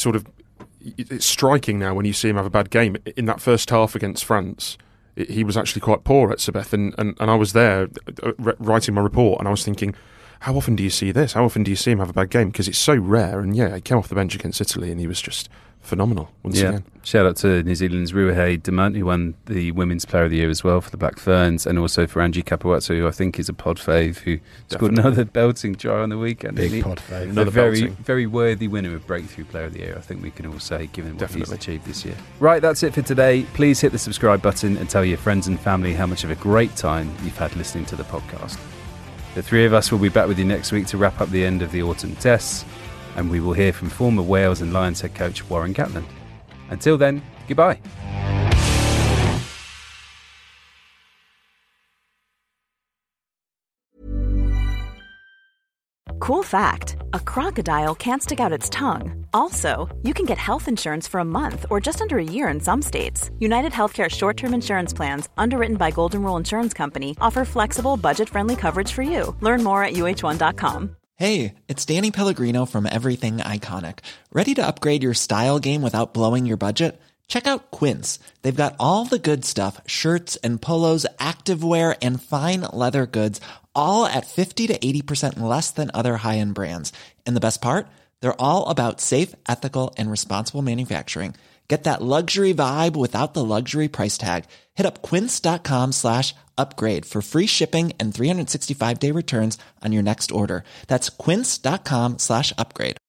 striking now when you see him have a bad game. In that first half against France, he was actually quite poor, Etzebeth, and I was there writing my report, and I was thinking, how often do you see this? How often do you see him have a bad game? Because it's so rare. And he came off the bench against Italy and he was just phenomenal once again. Shout out to New Zealand's Ruahei Demant, who won the Women's Player of the Year as well for the Black Ferns, and also for Angie Kapuatso, who I think is a pod fave, who scored another belting try on the weekend. Big pod fave. Another very worthy winner of Breakthrough Player of the Year, I think we can all say, given what he's achieved this year. Right, that's it for today. Please hit the subscribe button and tell your friends and family how much of a great time you've had listening to the podcast. The 3 of us will be back with you next week to wrap up the end of the autumn tests, and we will hear from former Wales and Lions head coach Warren Gatland. Until then, goodbye. Cool fact, a crocodile can't stick out its tongue. Also, you can get health insurance for a month or just under a year in some states. United Healthcare short-term insurance plans, underwritten by Golden Rule Insurance Company, offer flexible, budget-friendly coverage for you. Learn more at UH1.com. Hey, it's Danny Pellegrino from Everything Iconic. Ready to upgrade your style game without blowing your budget? Check out Quince. They've got all the good stuff, shirts and polos, activewear, and fine leather goods, all at 50 to 80% less than other high-end brands. And the best part? They're all about safe, ethical, and responsible manufacturing. Get that luxury vibe without the luxury price tag. Hit up quince.com/upgrade for free shipping and 365-day returns on your next order. That's quince.com/upgrade.